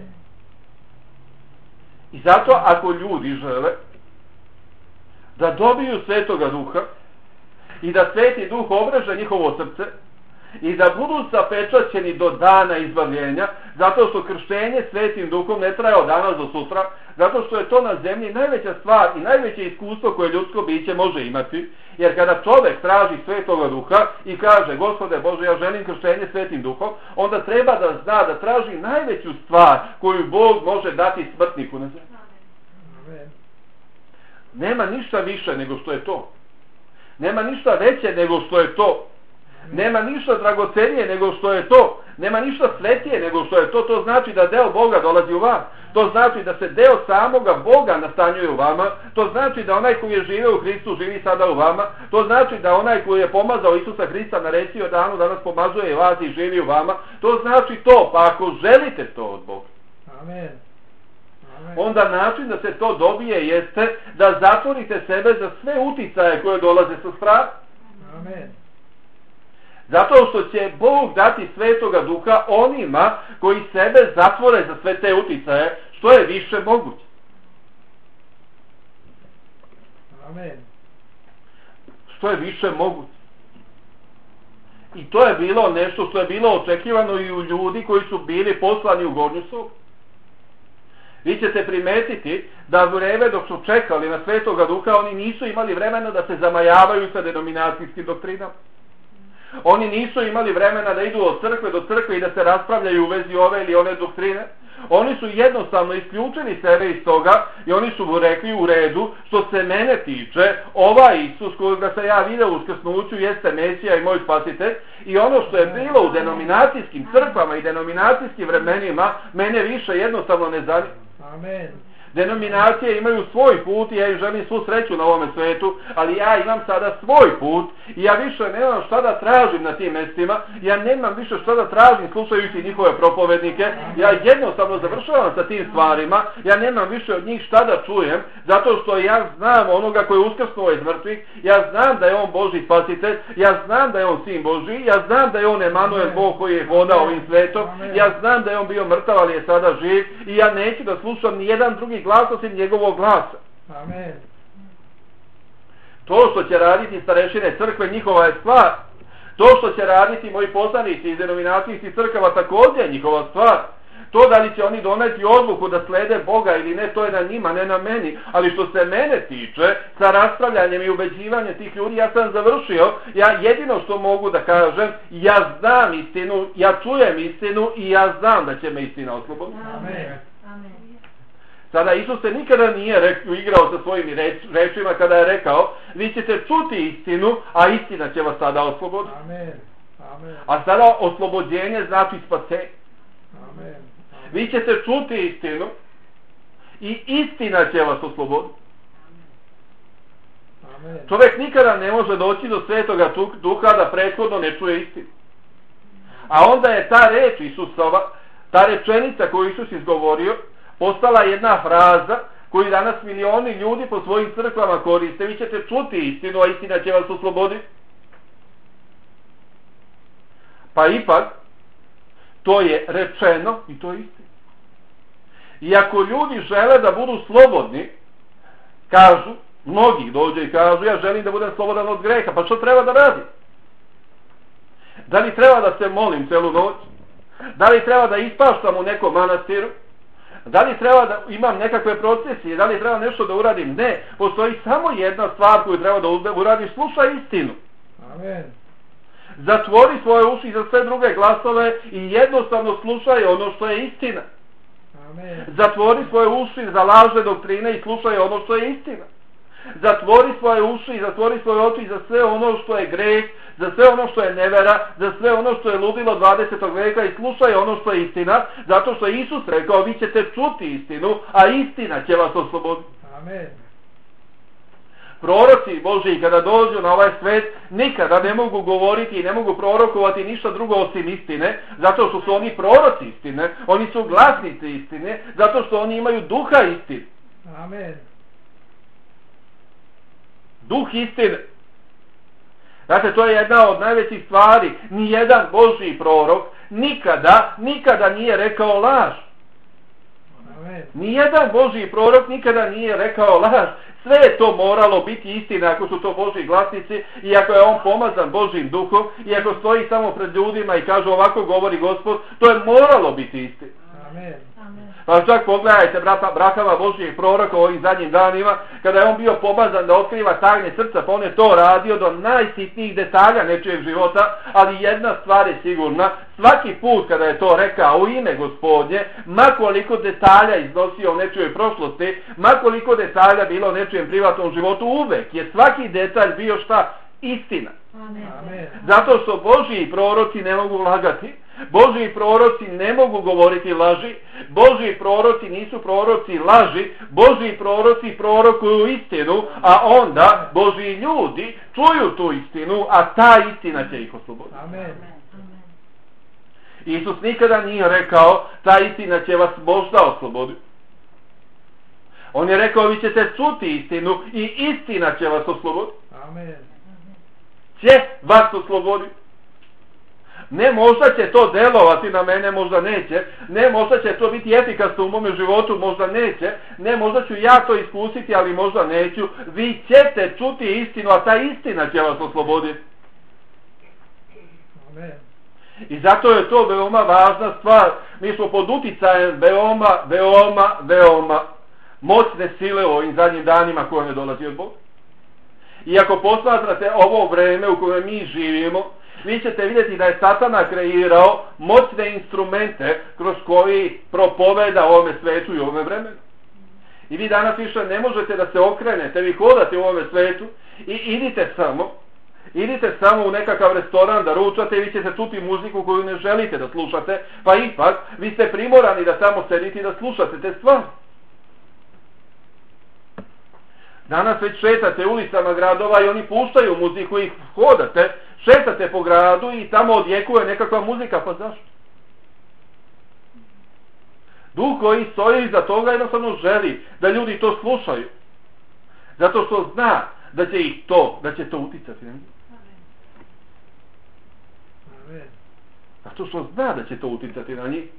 I zato ako ljudi žele da dobiju Svetoga Duha i da Sveti Duh obreže njihovo srce i da budu zapečaćeni do dana izbavljenja, zato što krštenje Svetim Duhom ne traje od danas do sutra, zato što je to na zemlji najveća stvar i najveće iskustvo koje ljudsko biće može imati, jer kada čovjek traži Svetoga Duha i kaže Gospode Bože, ja želim krštenje Svetim Duhom, onda treba da zna da traži najveću stvar koju Bog može dati smrtniku na zemlji. Amen. Nema ništa više nego što je to. Nema ništa veće nego što je to. Nema ništa dragocenije nego što je to. Nema ništa svetije nego što je to. To znači da deo Boga dolazi u vas. To znači da se deo samoga Boga nastanjuje u vama. To znači da onaj koji je živio u Hristu živi sada u vama. To znači da onaj koji je pomazao Isusa Hrista naredio danu danas pomazuje vas i živi u vama. To znači to. Pa ako želite to od Boga, Amen. onda način da se to dobije jeste da zatvorite sebe za sve uticaje koje dolaze sa strane. Amen. Zato što će Bog dati Svetoga Duha onima koji sebe zatvore za sve te uticaje što je više moguće. Amen. Što je više moguće. I to je bilo nešto što je bilo očekivano i u ljudi koji su bili poslani u Gornju sobu. Vi ćete primetiti da u vreme dok su čekali na Svetoga Duha, oni nisu imali vremena da se zamajavaju sa denominacijskim doktrinama. Oni nisu imali vremena da idu od crkve do crkve i da se raspravljaju u vezi ove ili one doktrine. Oni su jednostavno isključili sebe iz toga i oni su mu rekli u redu, što se mene tiče, ovaj Isus kojega sam ja vidio u uskrsnuću jeste Mesija i moj spasitelj, i ono što je bilo u denominacijskim crkvama i denominacijskim vremenima mene više jednostavno ne zanima. Amen. Denominacije imaju svoj put i ja im želim svu sreću na ovome svetu, ali ja imam sada svoj put i ja više nemam šta da tražim na tim mestima, ja nemam više šta da tražim slušajući njihove propovednike, ja jednostavno završavam sa tim stvarima, ja nemam više od njih šta da čujem, zato što ja znam onoga koji je uskrsnuo iz mrtvih, ja znam da je on Božji spasitelj, ja znam da je on sin Božji, ja znam da je on Emanuel, Bog koji je hodao ovim svetom, ja znam da je on bio mrtav, ali je sada živ i ja neću da slušam ni jedan drugi glas osim njegovog glasa. Amen. To što će raditi starešine crkve, njihova je stvar. To što će raditi moji poslanici iz denominacijskih crkava također je njihova stvar. To da li će oni doneti odluku da slede Boga ili ne, to je na njima, ne na meni. Ali što se mene tiče, sa raspravljanjem i ubeđivanjem tih ljudi, ja sam završio. Ja jedino što mogu da kažem, ja znam istinu, ja čujem istinu i ja znam da će me istina osloboditi. Amen. Amen. Sada Isus se nikada nije igrao sa svojim rečima kada je rekao, vi ćete čuti istinu, a istina će vas sada osloboditi. Amen. Amen. A sada oslobođenje znači spasenje. Amen. Vi ćete čuti istinu i istina će vas osloboditi. Amen. Čovjek nikada ne može doći do Svetoga Duha da prethodno ne čuje istinu. A onda je ta reč Isusova, ta rečenica koju Isus izgovorio, postala jedna fraza koju danas milioni ljudi po svojim crkvama koriste. Vi ćete čuti istinu, a istina će vas osloboditi. Pa ipak, to je rečeno i to je istina. I ako ljudi žele da budu slobodni, kažu, mnogi dođe i kažu, ja želim da budem slobodan od greha, pa što treba da radim? Da li treba da se molim celu noć? Da li treba da ispaštam u nekom manastiru? Da li treba da imam nekakve procesije? Da li treba nešto da uradim? Ne. Postoji samo jedna stvar koju treba da uradiš. Slušaj istinu. Amen. Zatvori svoje uši za sve druge glasove i jednostavno slušaj ono što je istina. Amen. Zatvori svoje uši za lažne doktrine i slušaj ono što je istina. Zatvori svoje uši i zatvori svoje oči za sve ono što je greh, za sve ono što je nevera, za sve ono što je ludilo 20. veka i slušaj ono što je istina, zato što je Isus rekao, vi ćete čuti istinu, a istina će vas osloboditi. Amen. Proroci Božji kada dođu na ovaj svet nikada ne mogu govoriti i ne mogu prorokovati ništa drugo osim istine, zato što su oni proroci istine, oni su glasnici istine, zato što oni imaju duha istine. Amen. Duh istine. Znate, to je jedna od najvećih stvari. Nijedan Božji prorok nikada nije rekao laž. Amen. Nijedan Božji prorok nikada nije rekao laž. Sve je to moralo biti istina ako su to Božji glasnici i ako je on pomazan Božjim duhom i ako stoji samo pred ljudima i kaže ovako govori Gospod, to je moralo biti istina. Amen. Amen. Pa čak pogledajte bratama Božjih proroka u ovim zadnjim danima, kada je on bio pomazan da otkriva tajne srca, pa on je to radio do najsitnijih detalja nečijeg života, ali jedna stvar je sigurna, svaki put kada je to rekao u ime Gospodnje, makoliko detalja iznosio o nečijoj prošlosti, makoliko detalja bilo o nečijem privatnom životu, uvek je svaki detalj bio šta? Istina. Amen. Amen. Zato što Božji proroci ne mogu lagati, Božji proroci ne mogu govoriti laži, Božji proroci nisu proroci laži, Božji proroci prorokuju istinu, a onda Božji ljudi čuju tu istinu, a ta istina će ih osloboditi. Amen. Isus nikada nije rekao, ta istina će vas možda osloboditi. On je rekao, vi ćete čuti istinu i istina će vas osloboditi. Amen. Će vas osloboditi. Ne, možda će to delovati na mene, možda neće. Ne, možda će to biti efikasno u mome životu, možda neće. Ne, možda ću ja to iskusiti, ali možda neću. Vi ćete čuti istinu, a ta istina će vas osloboditi. Amen. I zato je to veoma važna stvar. Mi smo pod uticajem veoma moćne sile u ovim zadnjim danima koje ne dolazi od Boga. I ako posmatrate ovo vreme u kojem mi živimo, vi ćete vidjeti da je Satana kreirao moćne instrumente kroz koji propoveda ovome svetu i ovome vremenu. I vi danas više ne možete da se okrenete, vi hodate u ovome svetu i idite samo u nekakav restoran da ručate i vi ćete čuti muziku koju ne želite da slušate, pa ipak vi ste primorani da samo sedite i da slušate te stvari. Danas već šetate ulicama gradova i oni puštaju muziku i hodate, šetate po gradu i tamo odjekuje nekakva muzika, pa zašto? Duh koji stoji iza toga jednostavno želi da ljudi to slušaju. Zato što zna da će to uticati na njih. Zato što zna da će to uticati na njih.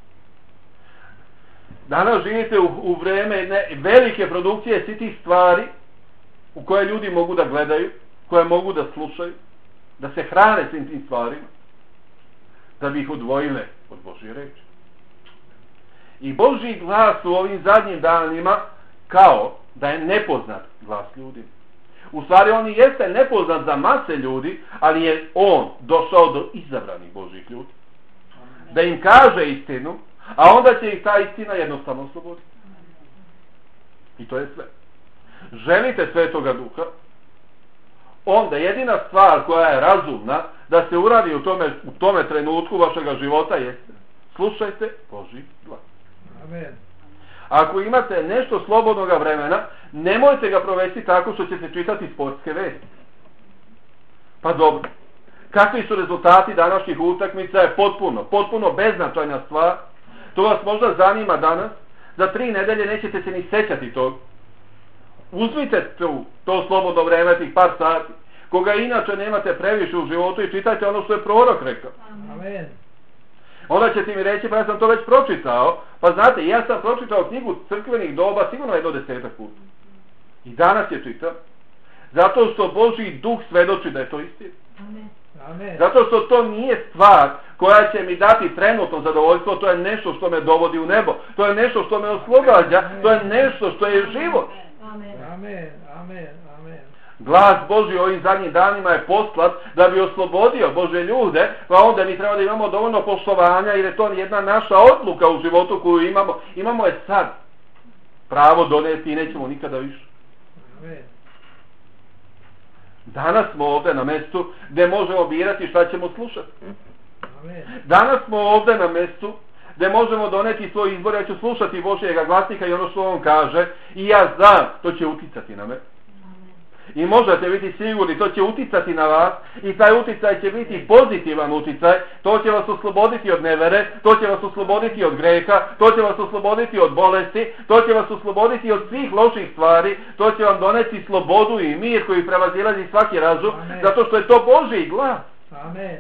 Danas živite u vreme velike produkcije svih tih stvari u koje ljudi mogu da gledaju, koje mogu da slušaju, da se hrane svim tim stvarima, da bi ih odvojile od Božje reči. I Božji glas u ovim zadnjim danima kao da je nepoznat glas ljudi. U stvari on i jeste nepoznat za mase ljudi, ali je on došao do izabranih Božjih ljudi. Da im kaže istinu, a onda će ih ta istina jednostavno osloboditi. I to je sve. Želite Svetoga Duha, onda jedina stvar koja je razumna da se uradi u tome trenutku vašega života jeste slušajte Božji glas. Amen. Ako imate nešto slobodnog vremena, nemojte ga provesti tako što ćete čitati sportske vesti. Pa dobro. Kakvi su rezultati današnjih utakmica je potpuno beznačajna stvar. To vas možda zanima danas. Za 3 nedelje nećete se ni sećati tog. Uzmite to slobodno vreme, tih par sati, koga inače nemate previše u životu i čitajte ono što je prorok rekao. Amen. Onda ćete mi reći, pa ja sam to već pročitao. Pa znate, ja sam pročitao knjigu crkvenih doba sigurno je do 10 puta. I danas je čitam. Zato što Božji duh svedoči da je to istina. Amen. Zato što to nije stvar koja će mi dati trenutno zadovoljstvo, to je nešto što me dovodi u nebo. To je nešto što me oslobađa, to je nešto što je život. Amen. Amen. Amen. Glas Božji ovim zadnjim danima je poslat da bi oslobodio Božje ljude, pa onda mi treba da imamo dovoljno poštovanja jer je to jedna naša odluka u životu koju imamo. Imamo je sad pravo doneti i nećemo nikada više. Amen. Danas smo ovdje na mjestu gdje možemo birati šta ćemo slušati. Amen. Danas smo ovdje na mjestu gdje možemo doneti svoj izbor, ja ću slušati Božjega glasnika i ono što on kaže i ja znam, to će uticati na me. I možete biti sigurni, to će uticati na vas i taj uticaj će biti pozitivan uticaj, to će vas osloboditi od nevere, to će vas osloboditi od greha, to će vas osloboditi od bolesti, to će vas osloboditi od svih loših stvari, to će vam doneti slobodu i mir koji prevazilazi svaki razum, zato što je to Božji glas. Amen.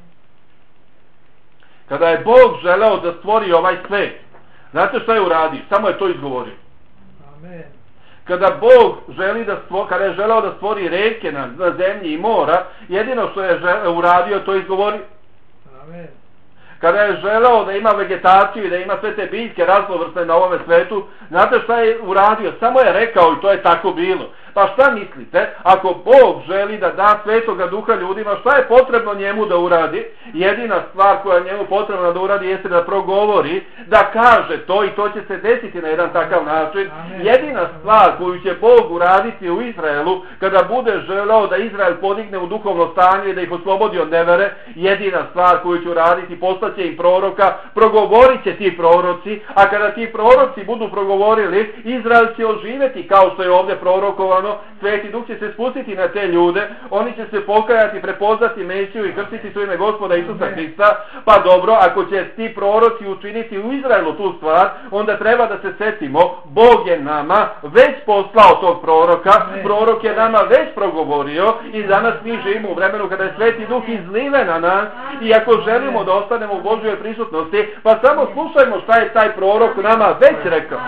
Kada je Bog želeo da stvori ovaj svet, znate šta je uradio? Samo je to izgovorio. Amen. Kada Bog kada je želeo da stvori reke na zemlji i mora, jedino što je uradio, to izgovorio. Amen. Kada je želeo da ima vegetaciju i da ima sve te biljke raznovrsne na ovome svetu, znate šta je uradio? Samo je rekao i to je tako bilo. Pa šta mislite? Ako Bog želi da da Svetoga Duha ljudima, šta je potrebno njemu da uradi? Jedina stvar koja je njemu potrebna da uradi jeste da progovori, da kaže to i to će se desiti na jedan takav način. Jedina stvar koju će Bog uraditi u Izraelu, kada bude želeo da Izrael podigne u duhovno stanje i da ih oslobodi od nevere, jedina stvar koju će uraditi, postaće im proroka, progovorit će ti proroci, a kada ti proroci budu progovorili, Izrael će oživjeti kao što je ovdje prorokovano. Sveti Duh će se spustiti na te ljude, oni će se pokajati, prepoznati Mesiju i krstiti su ime Gospoda Isusa Hrista. Pa dobro, ako će ti proroci učiniti u Izraelu tu stvar, onda treba da se setimo, Bog je nama već poslao tog proroka, prorok je nama već progovorio i danas mi živimo u vremenu kada je Sveti Duh izliven na nas i ako želimo da ostanemo u Božjoj prisutnosti, pa samo slušajmo šta je taj prorok nama već rekao.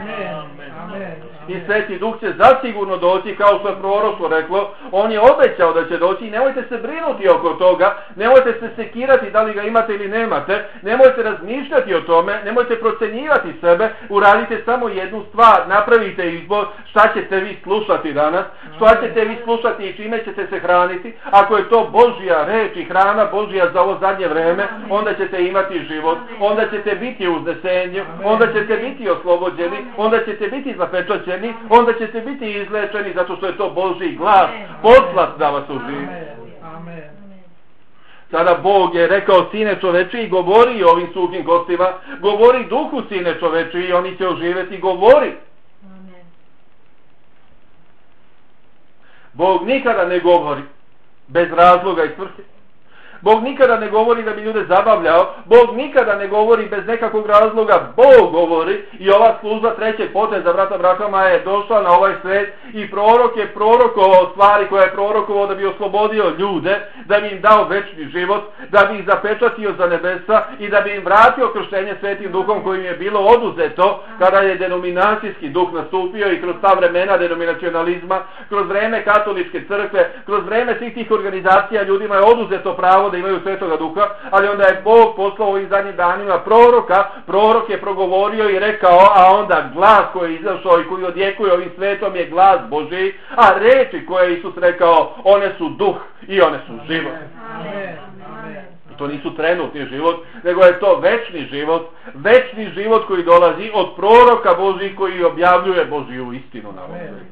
I Sveti Duh će zasigurno doći, kao što je proroštvo reklo, on je obećao da će doći i nemojte se brinuti oko toga, nemojte se sekirati da li ga imate ili nemate, nemojte razmišljati o tome, nemojte procenjivati sebe, uradite samo jednu stvar, napravite izbor šta ćete vi slušati danas, šta ćete vi slušati i čime ćete se hraniti. Ako je to Božja reč i hrana Božja za ovo zadnje vreme, onda ćete imati život, onda ćete biti u uznesenju, onda ćete biti oslobođeni, onda ćete biti zapečaćeni, onda ćete biti izlečeni zato što je to Božji glas, poslat da vas oživi. Amen. Sada Bog je rekao sine čoveči i govori ovim suhim kostima, govori duhu sine čoveči i oni će oživjeti, govori. Bog nikada ne govori bez razloga i svrhe. Bog nikada ne govori da bi ljude zabavljao. Bog nikada ne govori bez nekakvog razloga. Bog govori i ova služba trećeg poteza brata Abrahama je došla na ovaj svet i prorok je prorokovao stvari koje je prorokovao da bi oslobodio ljude, da bi im dao večni život, da bi ih zapečatio za nebesa i da bi im vratio krštenje Svetim Duhom kojim je bilo oduzeto kada je denominacijski duh nastupio i kroz ta vremena denominacionalizma, kroz vreme katoličke crkve, kroz vreme svih tih organizacija ljudima je oduzeto pravo da imaju Svetoga Duha, ali onda je Bog poslao ovim zadnjim danima proroka, prorok je progovorio i rekao, a onda glas koji je izašao i koji odjekuje ovim svetom je glas Božji, a reči koje je Isus rekao, one su duh i one su život. To nisu trenutni život, nego je to večni život koji dolazi od proroka Božji koji objavljuje Božju istinu na ovom svijetu.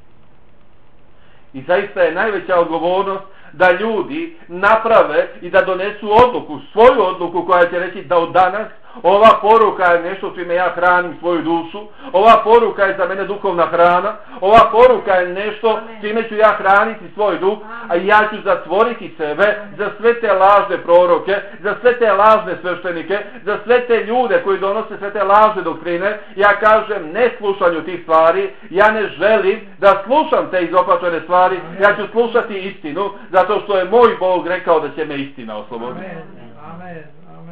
I zaista je najveća odgovornost da ljudi naprave i da donesu odluku, svoju odluku koja će reći da od danas ova poruka je nešto čime ja hranim svoju dušu, ova poruka je za mene duhovna hrana, ova poruka je nešto čime ću ja hraniti svoj duh, a ja ću zatvoriti sebe za sve te lažne proroke, za sve te lažne sveštenike, za sve te ljude koji donose sve te lažne doktrine. Ja kažem ne slušanju tih stvari, ja ne želim da slušam te izopačene stvari, ja ću slušati istinu, zato što je moj Bog rekao da će me istina osloboditi. Amen.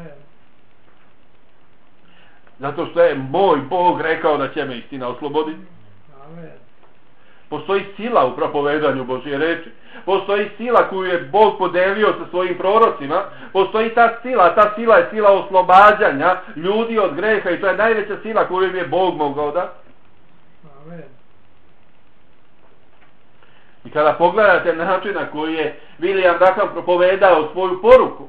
Zato što je moj Bog rekao da će me istina osloboditi. Amen. Postoji sila u propovedanju Božje reči. Postoji sila koju je Bog podelio sa svojim prorocima. Postoji ta sila je sila oslobađanja ljudi od greha i to je najveća sila koju im je Bog mogao dati. Amen. I kada pogledate način na koji je William Branham propovedao svoju poruku,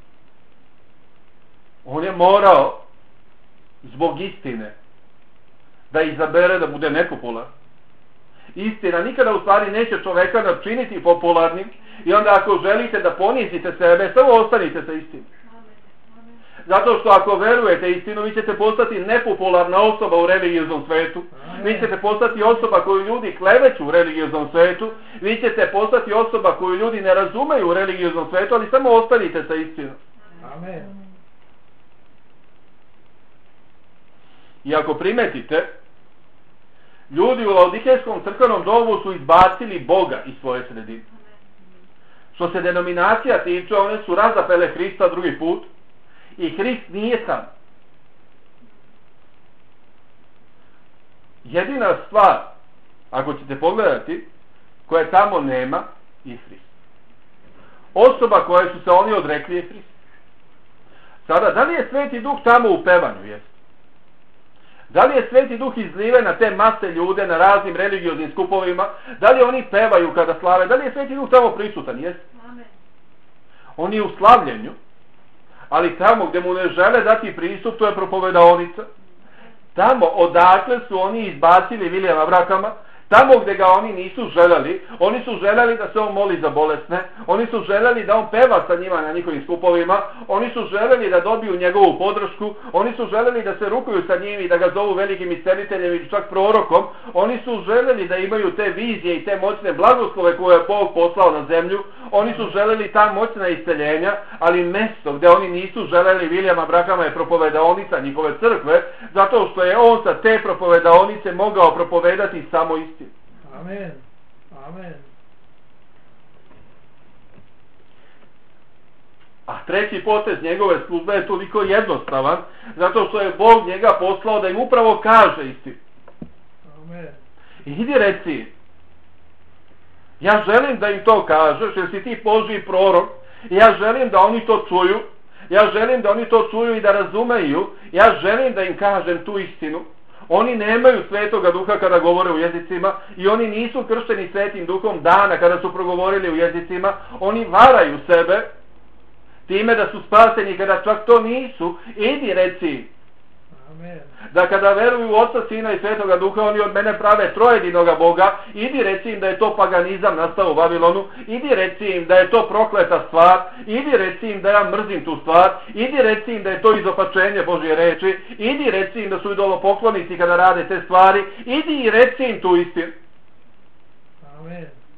on je morao zbog istine da izabere da bude nepopularn. Istina nikada u stvari neće čoveka načiniti popularnim i onda ako želite da ponizite sebe, samo ostanite sa istinom. Zato što ako verujete istinu, vi ćete postati nepopularna osoba u religijoznom svetu. Vi ćete postati osoba koju ljudi kleveću u religijoznom svetu. Vi ćete postati osoba koju ljudi ne razumeju u religijoznom svetu, ali samo ostanite sa istinom. Amen. I ako primetite, ljudi u Laodikejskom crkvenom domu su izbacili Boga iz svoje sredine. Što se denominacija tiče, one su razapele Hrista drugi put i Hrist nije tam. Jedina stvar, ako ćete pogledati, koje tamo nema, je Hrist. Osoba koje su se oni odrekli je Hrist. Sada, da li je Sveti Duh tamo u pevanju? Jeste. Da li je Sveti Duh izliven na te mase ljude na raznim religioznim skupovima? Da li oni pevaju kada slave? Da li je Sveti Duh tamo prisutan? Jeste. On je u slavljenju, ali tamo gdje mu ne žele dati pristup, to je propovedaonica. Tamo odakle su oni izbacili Williama Branhama, tamo gdje ga oni nisu želeli, oni su želeli da se on moli za bolesne, oni su želeli da on peva sa njima na njihovim skupovima, oni su želeli da dobiju njegovu podršku, oni su želeli da se rukuju sa njim i da ga zovu velikim isceliteljem ili čak prorokom, oni su želeli da imaju te vizije i te moćne blagoslove koje je Bog poslao na zemlju, oni su želeli ta moćna isceljenja, ali mjesto gdje oni nisu želeli Williama Branhama je propovedaonica njihove crkve, zato što je on sa te propovedaonice mogao propovedati samo istinu. Amen. Amen. A treći potez njegove službe je toliko jednostavan, zato što je Bog njega poslao da im upravo kaže istinu. Amen. Idi reci, ja želim da im to kažeš, jer si ti Božji prorok, ja želim da oni to čuju, ja želim da oni to čuju i da razumeju, ja želim da im kažem tu istinu. Oni nemaju Svetoga Duha kada govore u jezicima i oni nisu kršteni Svetim Duhom dana kada su progovorili u jezicima. Oni varaju sebe time da su spaseni kada čak to nisu. Idi reci Amen. da kada veruju u Oca, Sina i Svetoga Duha oni od mene prave trojedinoga Boga. Idi reci im da je to paganizam nastao u Vavilonu. Idi reci im da je to prokleta stvar. Idi reci im da ja mrzim tu stvar. Idi reci im da je to izopačenje Božje reči. Idi reci im da su idolopoklonici kada rade te stvari. Idi i reci im tu istinu. Amen.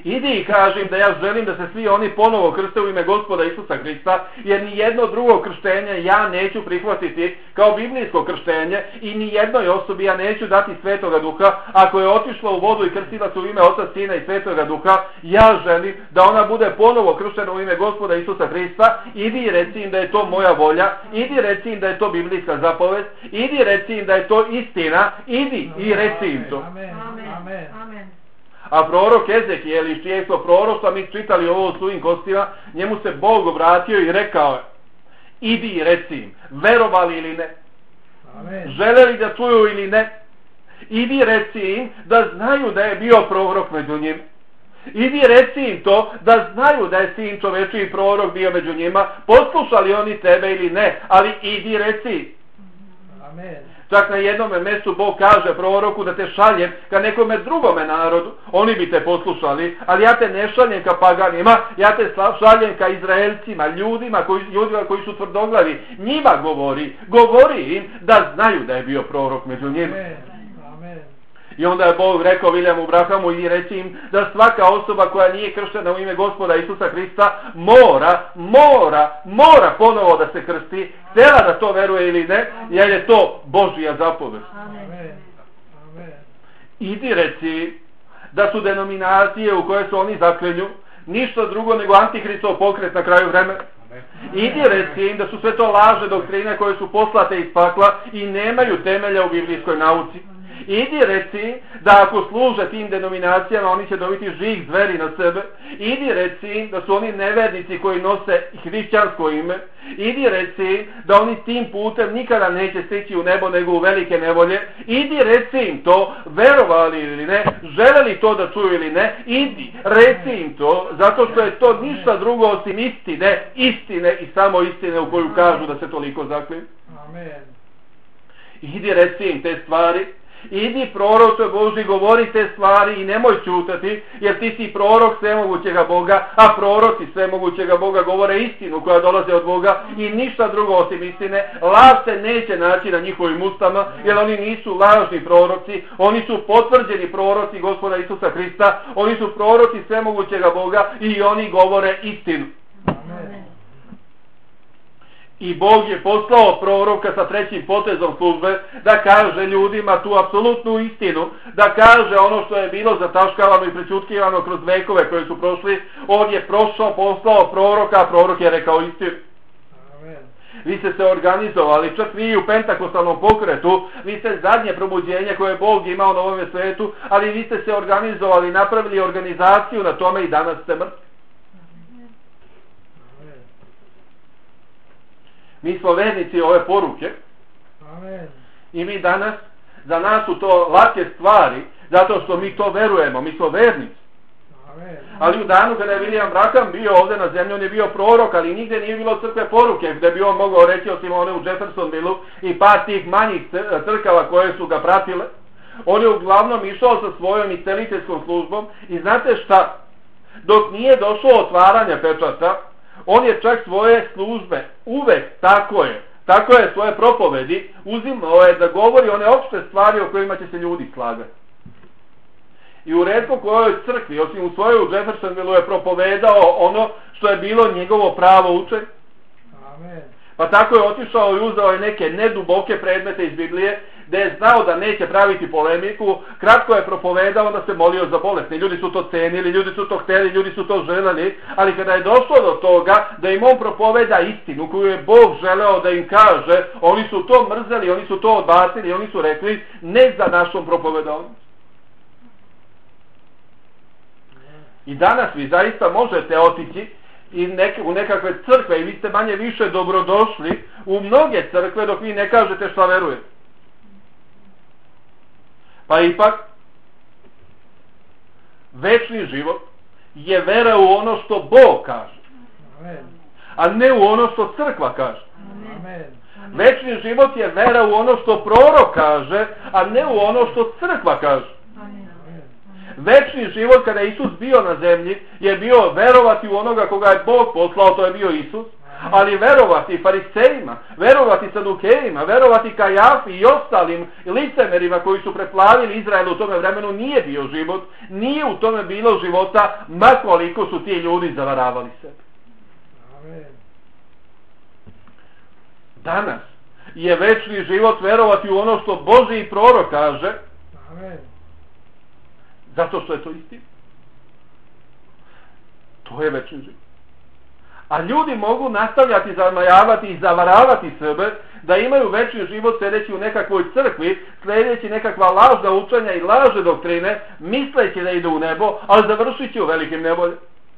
Idi i kaži im da ja želim da se svi oni ponovo krste u ime Gospoda Isusa Hrista, jer ni jedno drugo krštenje ja neću prihvatiti kao biblijsko krštenje i ni jednoj osobi ja neću dati Svetoga Duha. Ako je otišla u vodu i krstila se u ime Oca, Sina i Svetoga Duha, ja želim da ona bude ponovo krštena u ime Gospoda Isusa Hrista. Idi i reci im da je to moja volja, idi reci im da je to biblijska zapovest, idi reci im da je to istina, idi i reci im to. Amen. Amen. Amen. A prorok Ezekijel, iz čijeg smo proroštva mi čitali ovo u svojim kostima, njemu se Bog obratio i rekao je: idi i reci im, verovali ili ne, Amen. žele li da čuju ili ne, idi reci im da znaju da je bio prorok među njima. Idi reci im to da znaju da je Sin čovečiji prorok bio među njima, poslušali oni tebe ili ne, ali idi reci. Amen. Čak na jednome mjestu Bog kaže proroku da te šaljem ka nekome drugome narodu, oni bi te poslušali, ali ja te ne šaljem ka paganima, ja te šaljem ka Izraelcima, ljudima koji su tvrdoglavi. Njima govori im da znaju da je bio prorok među njima. Amen. I onda je Bog rekao Viljamu Brahamu i reći im da svaka osoba koja nije krštena u ime Gospoda Isusa Hrista mora ponovo da se krsti, htjela da to veruje ili ne, jer je to Božja zapovest. Amen. Amen. Idi reci da su denominacije u koje su oni zaklinju ništa drugo nego Antihristov pokret na kraju vremena. Idi reci im da su sve to lažne doktrine koje su poslate iz pakla i nemaju temelja u biblijskoj nauci. Idi reci da ako služe tim denominacijama oni će dobiti žig zveri na sebe. Idi reci da su oni nevernici koji nose hrišćansko ime. Idi reci da oni tim putem nikada neće stići u nebo nego u velike nevolje. Idi reci im to, verovali ili ne, želeli to da čuju ili ne. Idi reci im to, zato što je to ništa drugo osim istine i samo istine u koju kažu da se toliko zaklinju. Amen. Idi reci im te stvari. Idi proroče Božji, govori te stvari i nemoj ćutati, jer ti si prorok svemogućega Boga, a proroci svemogućega Boga govore istinu koja dolaze od Boga i ništa drugo osim istine. Laž se neće naći na njihovim ustama, jer oni nisu lažni proroci, oni su potvrđeni proroci Gospoda Isusa Hrista, oni su proroci svemogućega Boga i oni govore istinu. Amen. I Bog je poslao proroka sa trećim potezom službe da kaže ljudima tu apsolutnu istinu, da kaže ono što je bilo zataškavano i prećutkivano kroz vekove koje su prošli. On je poslao proroka, a prorok je rekao istinu. Amen. Vi ste se organizovali, čak vi u pentakostalnom pokretu, vi ste zadnje probuđenje koje Bog imao na ovome svetu, ali vi ste se organizovali, napravili organizaciju na tome i danas ste mrtvi. Mi smo vernici ove poruke. Amen. I mi danas, za nas su to lake stvari, zato što mi to verujemo, mi smo vernici. Amen. Ali u danu kada je William Branham bio ovdje na zemlji, on je bio prorok, ali nigdje nije bilo crkve poruke, gdje bi on mogao reći osim one u Jeffersonville i par tih manjih crkava koje su ga pratile. On je uglavnom išao sa svojom isceliteljskom službom i znate šta? Dok nije došlo otvaranja pečata, on je čak svoje službe uvek, tako je svoje propovedi uzimao je da govori one opšte stvari o kojima će se ljudi slagati. I u retko kojoj crkvi, osim u svojoj u Jeffersonville, je propovedao ono što je bilo njegovo pravo učenje. Amen. Pa tako je otišao i uzeo je neke neduboke predmete iz Biblije, gdje je znao da neće praviti polemiku, kratko je propovedao, onda se molio za bolesne. Ljudi su to cenili, ljudi su to htjeli, ljudi su to želeli, ali kada je došlo do toga da im on propoveda istinu koju je Bog želeo da im kaže, oni su to mrzeli, oni su to odbacili, oni su rekli ne za našom propovedom. I danas vi zaista možete otići u nekakve crkve i vi ste manje više dobrodošli u mnoge crkve dok vi ne kažete šta verujete. Pa ipak večni život je vera u ono što Bog kaže, a ne u ono što crkva kaže. Amen. Večni život je vera u ono što prorok kaže, a ne u ono što crkva kaže. Večni život kada je Isus bio na zemlji je bio verovati u onoga koga je Bog poslao, to je bio Isus, Ali verovati farisejima, verovati sadukejima, verovati Kajafi i ostalim licemerima koji su preplavili Izrael u tome vremenu nije bio život, nije u tome bilo života, ma koliko su ti ljudi zavaravali sebe. Amen. Danas je večni život verovati u ono što Božji prorok kaže, Amen. zato što je to istina. To je večni život. A ljudi mogu nastavljati zamajavati i zavaravati sebe da imaju večni život sledeći u nekakvoj crkvi, sledeći nekakva lažna učenja i lažne doktrine, misleći da idu u nebo, ali završit će u velikim nevoljem.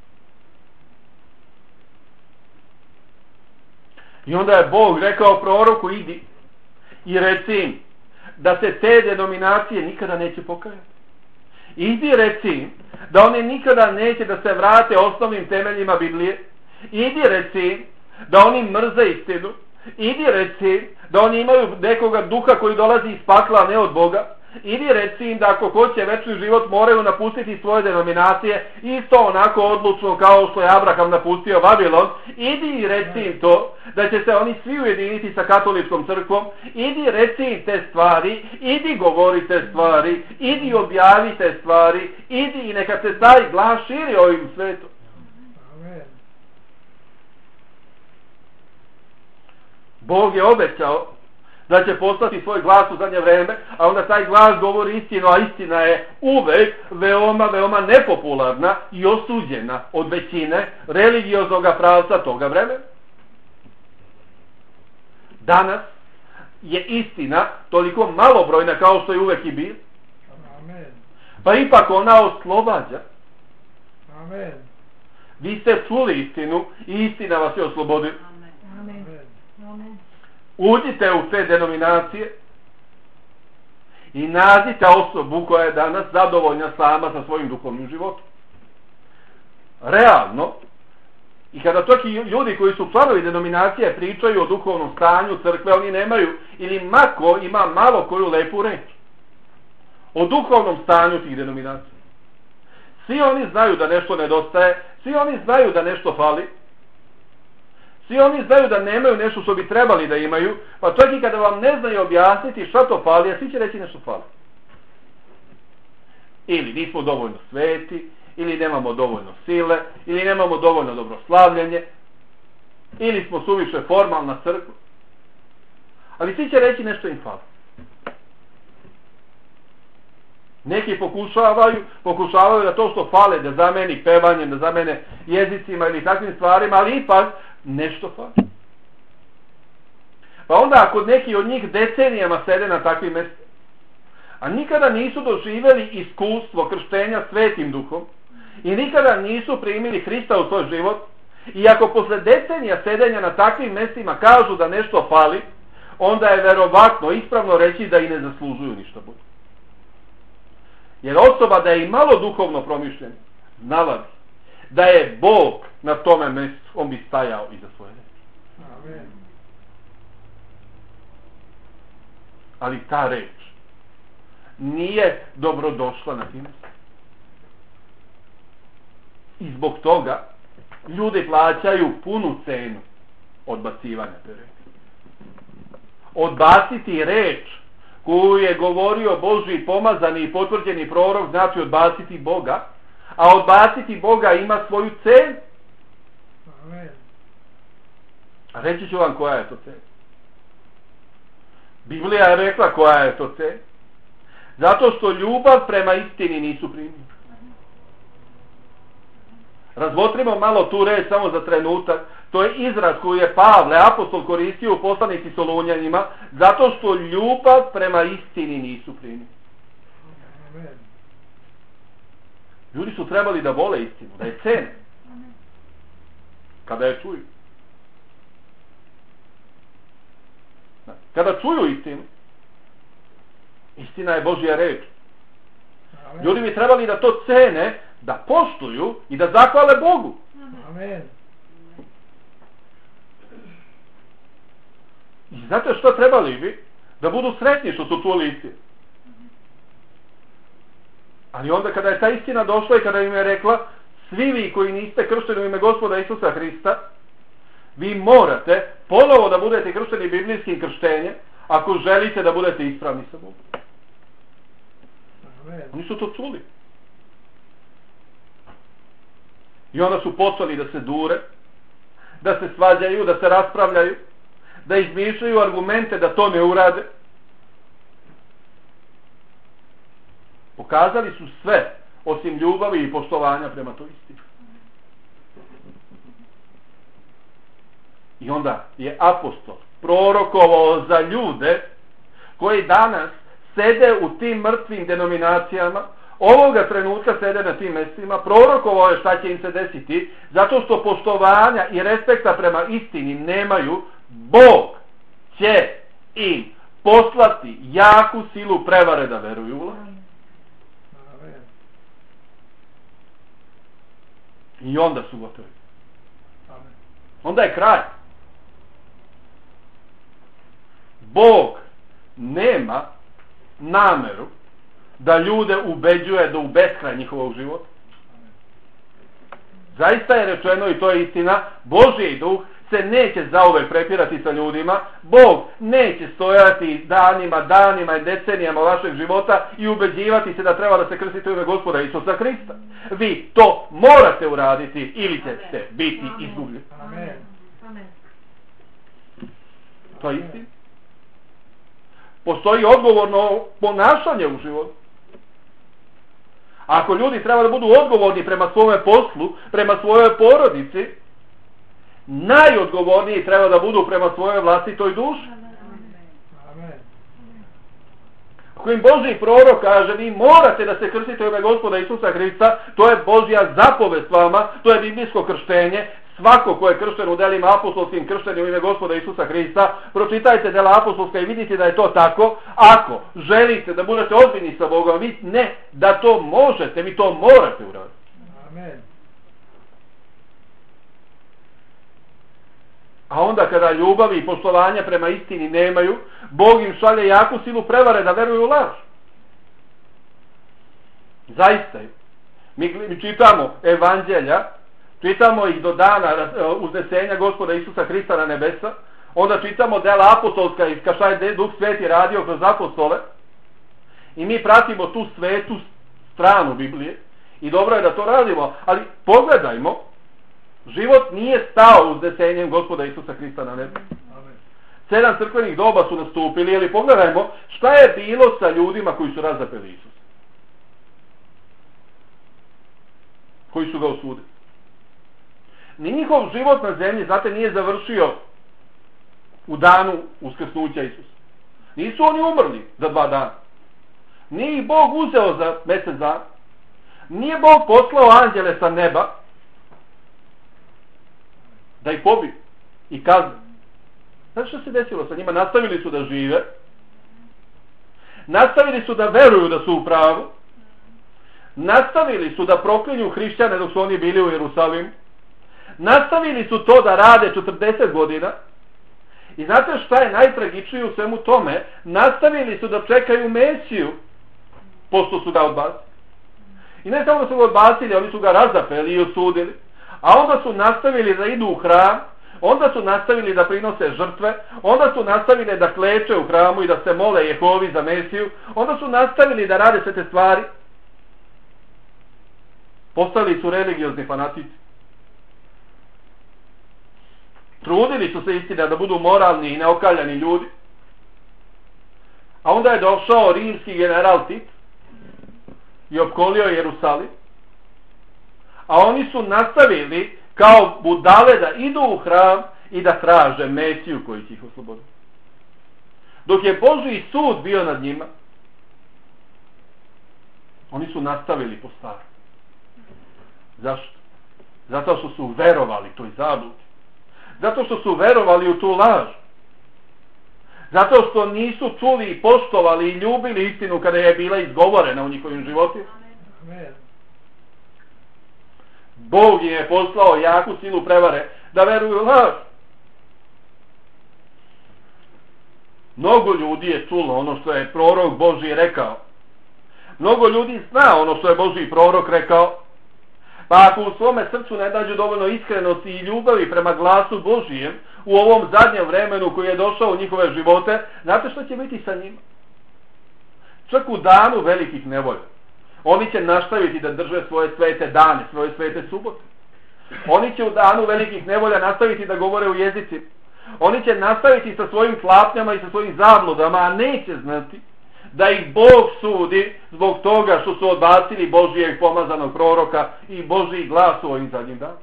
I onda je Bog rekao proroku, idi i reci im da se te denominacije nikada neće pokajati. Idi reci im da oni nikada neće da se vrate osnovnim temeljima Biblije. Idi reci im da oni mrze istinu. Idi reci im da oni imaju nekoga duha koji dolazi iz pakla, a ne od Boga. Idi reci im da ako hoće večni život moraju napustiti svoje denominacije isto onako odlučno kao što je Abraham napustio Vavilon. Idi i reci im to da će se oni svi ujediniti sa katoličkom crkvom. Idi reci im te stvari, idi govori te stvari, idi objavi te stvari, idi i neka se taj glas širi ovim svetom. Amen. Bog je obećao da će poslati svoj glas u zadnje vreme, a onda taj glas govori istinu, a istina je uvek veoma, veoma nepopularna i osuđena od većine religioznog pravca toga vremena. Danas je istina toliko malobrojna kao što je uvek i bila, Amen. pa ipak ona oslobađa. Amen. Vi ste čuli istinu i istina vas je oslobodila. Amen. Amen. Uđite u te denominacije i nađite osobu koja je danas zadovoljna sama sa svojim duhovnim životom. Realno, i kada toki ljudi koji su članovi denominacije pričaju o duhovnom stanju crkve, oni nemaju, ili mako ima malo koju lepu reč o duhovnom stanju tih denominacija. Svi oni znaju da nešto nedostaje, svi oni znaju da nešto fali, svi oni znaju da nemaju nešto što bi trebali da imaju, pa čak i kada vam ne znaju objasniti šta to fali, a svi će reći nešto fali. Ili nismo dovoljno sveti, ili nemamo dovoljno sile, ili nemamo dovoljno dobroslavljenje, ili smo suviše formalna crkva. Ali svi će reći nešto im fali. Neki pokušavaju da to što fale, da zameni pevanjem, da zamene jezicima ili takvim stvarima, ali ipak nešto fali. Pa onda ako neki od njih decenijama sede na takvim mjestima, a nikada nisu doživjeli iskustvo krštenja svetim duhom i nikada nisu primili Hrista u svoj život, i ako posle decenija sedenja na takvim mjestima kažu da nešto fali, onda je verovatno ispravno reći da i ne zaslužuju ništa bolje. Jer osoba da je i malo duhovno promišljena, znala bi da je Bog na tome mjestu, on bi stajao iza svoje reči. Amen. Ali ta reč nije dobrodošla na tim mjestu. I zbog toga ljudi plaćaju punu cenu odbacivanja te reči. Odbaciti reč koju je govorio Božji pomazani i potvrđeni prorok znači odbaciti Boga, a odbaciti Boga ima svoju cenu. Amen. Reći ću vam koja je to cena. Biblija je rekla koja je to cena. Zato što ljubav prema istini nisu primili. Razmotrimo malo tu reč samo za trenutak. To je izraz koji je Pavle, apostol, koristio u poslanici Solunjanima, zato što ljubav prema istini nisu primili. Amen. Ljudi su trebali da vole istinu, da je cene. Kada je čuju. Kada čuju istinu, istina je Božja reč. Amen. Ljudi bi trebali da to cene, da poštuju i da zahvale Bogu. Amen. I znate što trebali bi? Da budu sretni što su čuli istinu. Ali onda kada je ta istina došla i kada im je rekla, svi vi koji niste kršteni u ime Gospoda Isusa Hrista, Vi morate ponovo da budete kršteni biblijskim krštenjem ako želite da budete ispravni sa Bogom. Amen. Oni su to čuli. I onda su počeli da se dure, da se svađaju, da se raspravljaju, da izmišljaju argumente da to ne urade. Pokazali su sve osim ljubavi i poštovanja prema toj istini. I onda je apostol prorokovao za ljude koji danas sede u tim mrtvim denominacijama, ovoga trenutka sede na tim mjestima, prorokovao je šta će im se desiti, zato što poštovanja i respekta prema istini nemaju. Bog će im poslati jaku silu prevare da veruju u laž. Amen. I onda su gotovi. Amen. Onda je kraj. Bog nema nameru da ljude ubeđuje do u beskraj njihovog života. Zaista je rečeno, i to je istina, Božji duh se neće zauvek prepirati sa ljudima. Bog neće stojati danima i decenijama vašeg života i ubeđivati se da treba da se krstite u ime Gospoda Isusa Hrista. Vi to morate uraditi ili ćete biti izgubljeni. Amen. Amen. To je istina. Postoji odgovorno ponašanje u životu. Ako ljudi treba da budu odgovorni prema svome poslu, prema svojoj porodici, najodgovorniji treba da budu prema svojoj vlastitoj duši. Amen. Ako im Božji prorok kaže, vi morate da se krstite u ime Gospoda Isusa Hrista, to je Božja zapovest vama, to je biblijsko krštenje. Svako ko je kršten u delima apostolskim, kršten u ime Gospoda Isusa Hrista, pročitajte dela apostolska i vidite da je to tako. Ako želite da budete ozbiljni sa Bogom, vi ne da to možete, vi to morate uraditi. Amen. A onda kada ljubavi i poštovanja prema istini nemaju, Bog im šalje jaku silu prevare da veruju u laž. Zaista je. Mi čitamo evanđelja, čitamo ih do dana uznesenja Gospoda Isusa Hrista na nebesa, onda čitamo dela apostolska i šta je Duh Sveti radio kroz apostole i mi pratimo tu svetu stranu Biblije i dobro je da to radimo, ali pogledajmo, život nije stao uznesenjem Gospoda Isusa Hrista na nebesu. Amen. 7 crkvenih doba su nastupili, ali pogledajmo šta je bilo sa ljudima koji su razapeli Isusa, koji su ga osudili. Ni njihov život na zemlji, znate, nije završio u danu uskrsnuća Isusa. Nisu oni umrli za 2 dana. Nije ih Bog uzeo za mjesec dana. Nije Bog poslao anđele sa neba da ih pobiju i kazne. Znate što se desilo sa njima? Nastavili su da žive. Nastavili su da veruju da su u pravu. Nastavili su da proklinju hrišćane dok su oni bili u Jerusalimu. Nastavili su to da rade 40 godina. I znate šta je najtragičnije u svemu tome? Nastavili su da čekaju Mesiju, pošto su ga odbacili. I ne samo da su ga odbacili, oni su ga razapeli i osudili. A onda su nastavili da idu u hram, onda su nastavili da prinose žrtve, onda su nastavili da kleče u hramu i da se mole Jehovi za Mesiju, onda su nastavili da rade sve te stvari. Postali su religiozni fanatici. Trudili su se istina da budu moralni i neokaljani ljudi. A onda je došao rimski general Tit i opkolio Jerusalim. A oni su nastavili kao budale da idu u hram i da traže Mesiju koji će ih osloboditi. Dok je Božji sud bio nad njima, oni su nastavili po starom. Zašto? Zato što su verovali toj zabludi. Zato što su verovali u tu laž. Zato što nisu čuli i poštovali i ljubili istinu kada je bila izgovorena u njihovim životima. Amen. Bog im je poslao jaku silu prevare da veruju u laž. Mnogo ljudi je čulo ono što je prorok Božji rekao. Mnogo ljudi zna ono što je Božji prorok rekao. Pa ako u svome srcu ne nađu dovoljno iskrenosti i ljubavi prema glasu Božijem u ovom zadnjem vremenu koji je došao u njihove živote, znate što će biti sa njima? Čak u danu velikih nevolja. Oni će nastaviti da drže svoje svete dane, svoje svete subote. Oni će u danu velikih nevolja nastaviti da govore u jezicima. Oni će nastaviti sa svojim klapnjama i sa svojim zabludama, a neće znati da ih Bog sudi zbog toga što su odbacili Božijeg pomazanog proroka i Božiji glas u ovim zadnjim danima.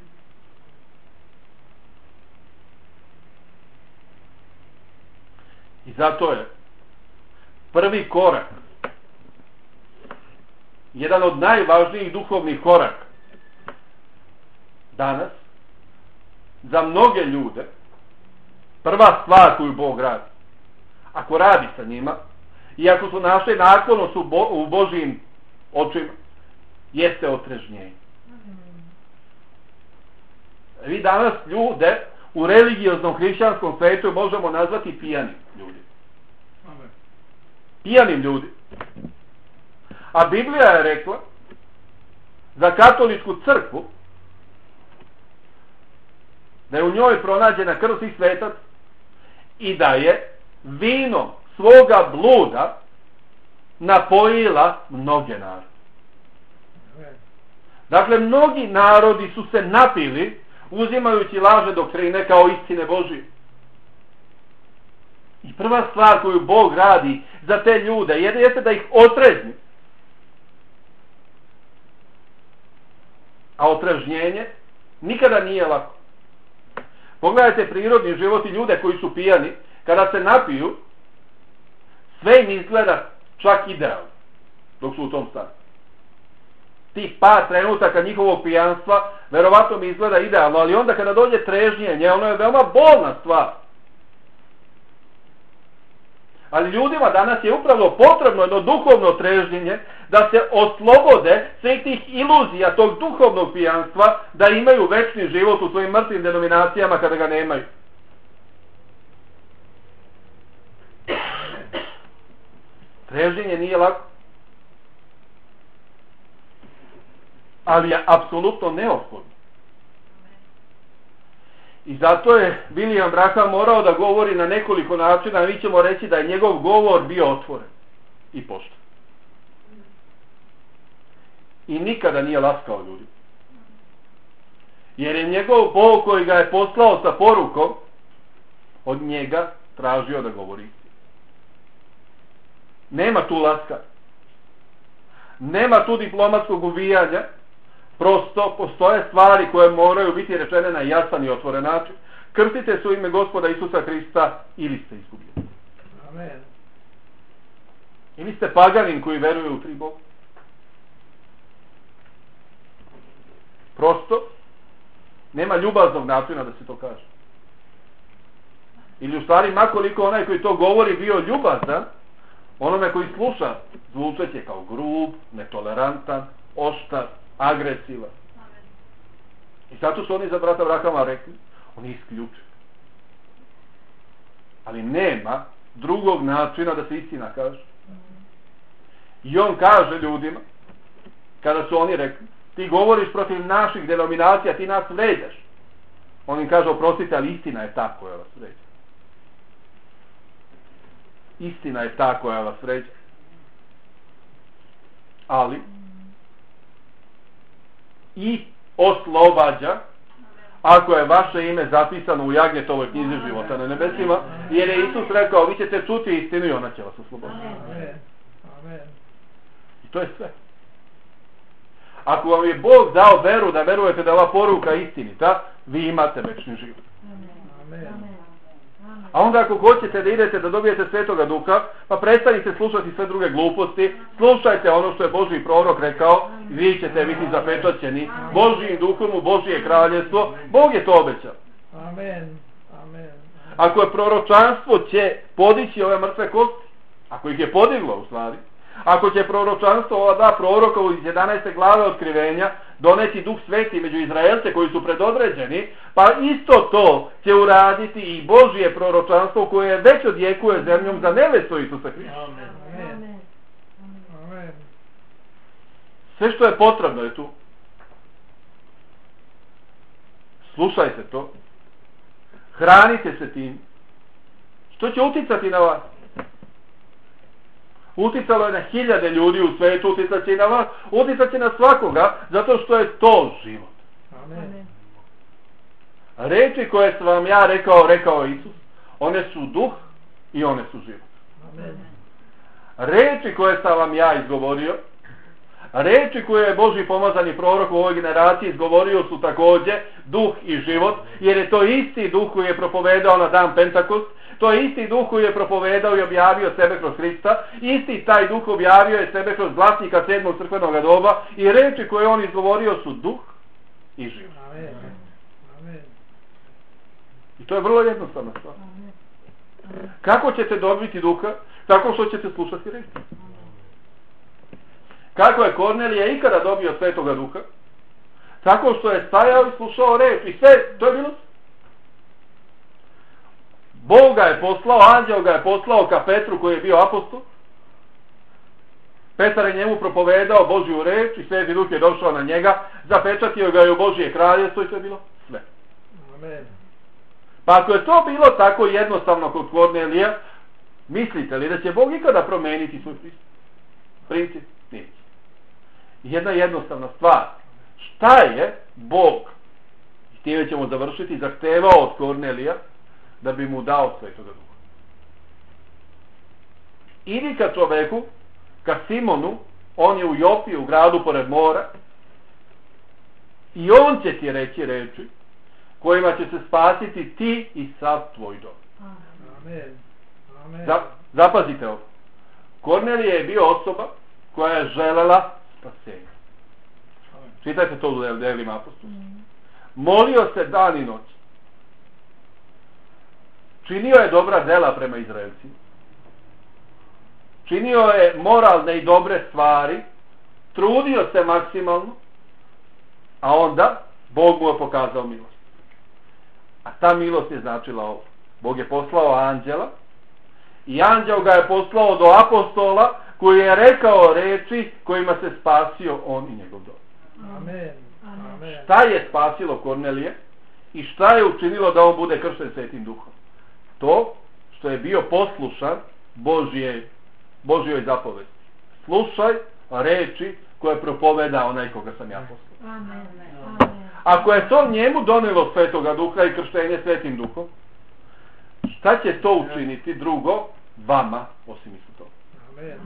I zato je prvi korak, jedan od najvažnijih duhovnih koraka danas, za mnoge ljude, prva stvar koju Bog radi, ako radi sa njima, i ako su našli naklonost u Božijim očima, jeste otrežnjenje. Vi danas ljude u religioznom hrišćanskom svetu možemo nazvati pijanim ljudi. Pijanim ljudi. A Biblija je rekla za katoličku crkvu da je u njoj pronađena krv svih svetaca i da je vinom svoga bluda napojila mnoge narode. Dakle, mnogi narodi su se napili uzimajući lažne doktrine kao istine Božije. I prva stvar koju Bog radi za te ljude jeste da ih otrezni. A otrežnjenje nikada nije lako. Pogledajte prirodni život i ljude koji su pijani, kada se napiju, sve im izgleda čak idealno dok su u tom stanju. Tih par trenutaka njihovog pijanstva verovatno mi izgleda idealno, ali onda kada dođe trežnjenje, ono je veoma bolna stvar. Ali ljudima danas je upravo potrebno jedno duhovno trežnjenje da se oslobode svih tih iluzija tog duhovnog pijanstva, da imaju večni život u svojim mrtvim denominacijama kada ga nemaju. Trežnjenje nije lako, ali je apsolutno neophodno. I zato je William Branham morao da govori na nekoliko načina, a mi ćemo reći da je njegov govor bio otvoren i pošten. I nikada nije laskao ljudi. Jer je njegov Bog koji ga je poslao sa porukom od njega tražio da govori. Nema tu laska. Nema tu diplomatskog uvijanja. Prosto postoje stvari koje moraju biti rečene na jasan i otvoren način. Krstite se u ime Gospoda Isusa Hrista ili ste izgubljeni. Amen. Ili ste paganin koji veruje u tri Boga. Prosto nema ljubaznog načina da se to kaže. Ili u stvari makoliko onaj koji to govori bio ljubazan, onome koji sluša zvučeće kao grub, netolerantan, oštar, agresivan. I zato su oni za brata Abrahama rekli, on je isključen. Ali nema drugog načina da se istina kaže. I on kaže ljudima, kada su oni rekli, ti govoriš protiv naših denominacija, ti nas vređaš. On im kaže, oprostite, ali istina je ta koja vas vređa. Istina je ta koja vas vređa. Ali i oslobađa ako je vaše ime zapisano u Jagnjetovoj knjizi života na nebesima, jer je Isus rekao, vi ćete čuti istinu i ona će vas osloboditi. Amen. I to je sve. Ako vam je Bog dao veru da verujete da ova poruka istinita, vi imate večni život. Amen. A onda ako hoćete da idete da dobijete Svetoga Duha, pa prestanite slušati sve druge gluposti, slušajte ono što je Božji prorok rekao, vi ćete biti zapečaćeni Božjim Duhom u Božje kraljevstvo. Bog je to obećao. Amen. Amen. Ako je proročanstvo će podići ove mrtve kosti, ako ih je podiglo u stvari, ako će proročanstvo ova dva proroka iz 11. glave Otkrivenja doneti Duh Sveti među Izraelce koji su predodređeni, pa isto to će uraditi i Božje proročanstvo koje već odjekuje zemljom za nevestu Isusa Hrista. Amen. Amen. Sve što je potrebno je tu. Slušajte to. Hranite se tim. Što će uticati na vas? Uticalo je na 1000 ljudi u svijetu, uticat će i na vas, uticat će na svakoga, zato što je to život. Amen. Riječi koje sam vam ja rekao Isus, one su duh i one su život. Amen. Riječi koje sam vam ja izgovorio, riječi koje je Božji pomazani prorok u ovoj generaciji izgovorio su također duh i život, jer je to isti duh koji je propovedao na dan Pentakost, to je isti duh koji je propovedao i objavio sebe kroz Hrista, isti taj duh objavio je sebe kroz glasnika 7. crkvenog doba i riječi koje on izgovorio su duh i život. Amen. Amen. I to je vrlo jednostavna stvar. Kako ćete dobiti duha? Tako što ćete slušati riječi. Kako je Kornelije ikada dobio Svetoga Duha? Tako što je stajao i slušao riječ. I sve, to je bilo. Bog ga je poslao, anđeo ga je poslao ka Petru koji je bio apostol. Petar je njemu propovedao Božju riječ i Sveti Duh je došao na njega, zapečatio ga je u Božje kraljevstvo i to je bilo sve. Amen. Pa ako je to bilo tako jednostavno kod Kornelija, mislite li da će Bog ikada promijeniti svoj princip? Neće. Jedna jednostavna stvar. Šta je Bog, i time ćemo završiti, zahtevao od Kornelija da bi mu dao Svetoga Duha? Idi ka čoveku, ka Simonu, on je u Jopi, u gradu pored mora, i on će ti reći reči kojima će se spasiti ti i sav tvoj dom. Amen. Amen. Zapazite ovo. Kornelije je bio osoba koja je želela spasenje. Čitajte to u Delima apostolskih. Molio se dan i noć. Činio je dobra dela prema Izraelcima. Činio je moralne i dobre stvari. Trudio se maksimalno. A onda Bog mu je pokazao milost. A ta milost je značila ovo. Bog je poslao anđela i anđel ga je poslao do apostola koji je rekao reči kojima se spasio on i njegov dom. Amen. Amen. Šta je spasilo Kornelije i šta je učinilo da on bude kršten Svetim Duhom? To što je bio poslušan Božjoj zapovesti. Slušaj reči koje propoveda onaj koga sam ja poslao. Amen. Ako je to njemu donelo Svetoga Duha i krštenje Svetim Duhom, šta će to učiniti drugo vama osim isto toga? Amen.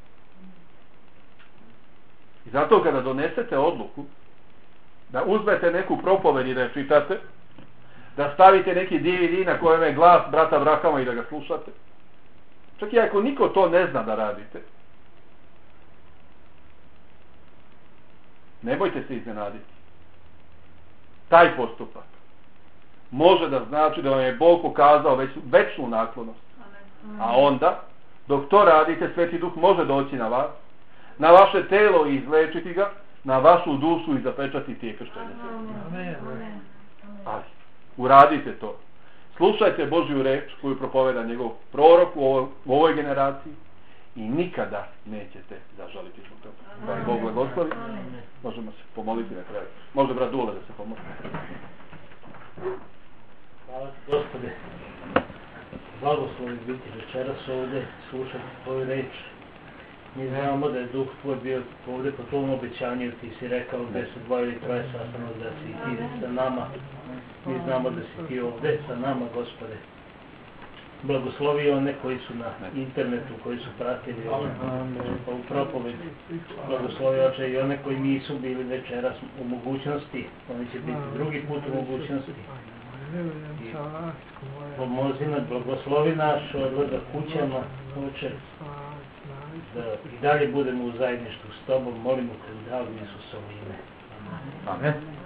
I zato kada donesete odluku da uzmete neku propoved i da je čitate, da stavite neki DVD na kojem je glas brata Brahama i da ga slušate, čak i ako niko to ne zna da radite, ne bojte se iznenaditi. Taj postupak može da znači da vam je Bog pokazao večnu naklonost. A onda, dok to radite, Sveti Duh može doći na vas, na vaše telo i izlečiti ga, na vašu dušu i zapečatiti je krštenje. Amen. Ali, uradite to. Slušajte Božju reč koju propoveda njegov prorok u ovoj generaciji i nikada nećete zažaliti zbog toga. Da Bog blagoslovi. Možemo se pomoliti na kraju. Može brat Dule da se pomoli. Hvala ti, Gospode. Blagoslovi biti večeras ovdje, slušati tvoju reč. Mi znamo da je Duh tvoj bio ovdje po tvom obećanju, ti si rekao da se 2 ili 3 sastanog, da si ti sa nama. Mi znamo da si ti ovdje sa nama, Gospode. Blagoslovi one koji su na internetu, koji su pratili ovu propoved. Blagoslovi Oče i one koji nisu bili večeras u mogućnosti, oni će biti drugi put u mogućnosti. I pomozi nas, blagoslovi naš odlazak kućama, Oče, da i dalje budemo u zajedništvu s Tobom, molimo te u dragom Isusovo ime. Amen.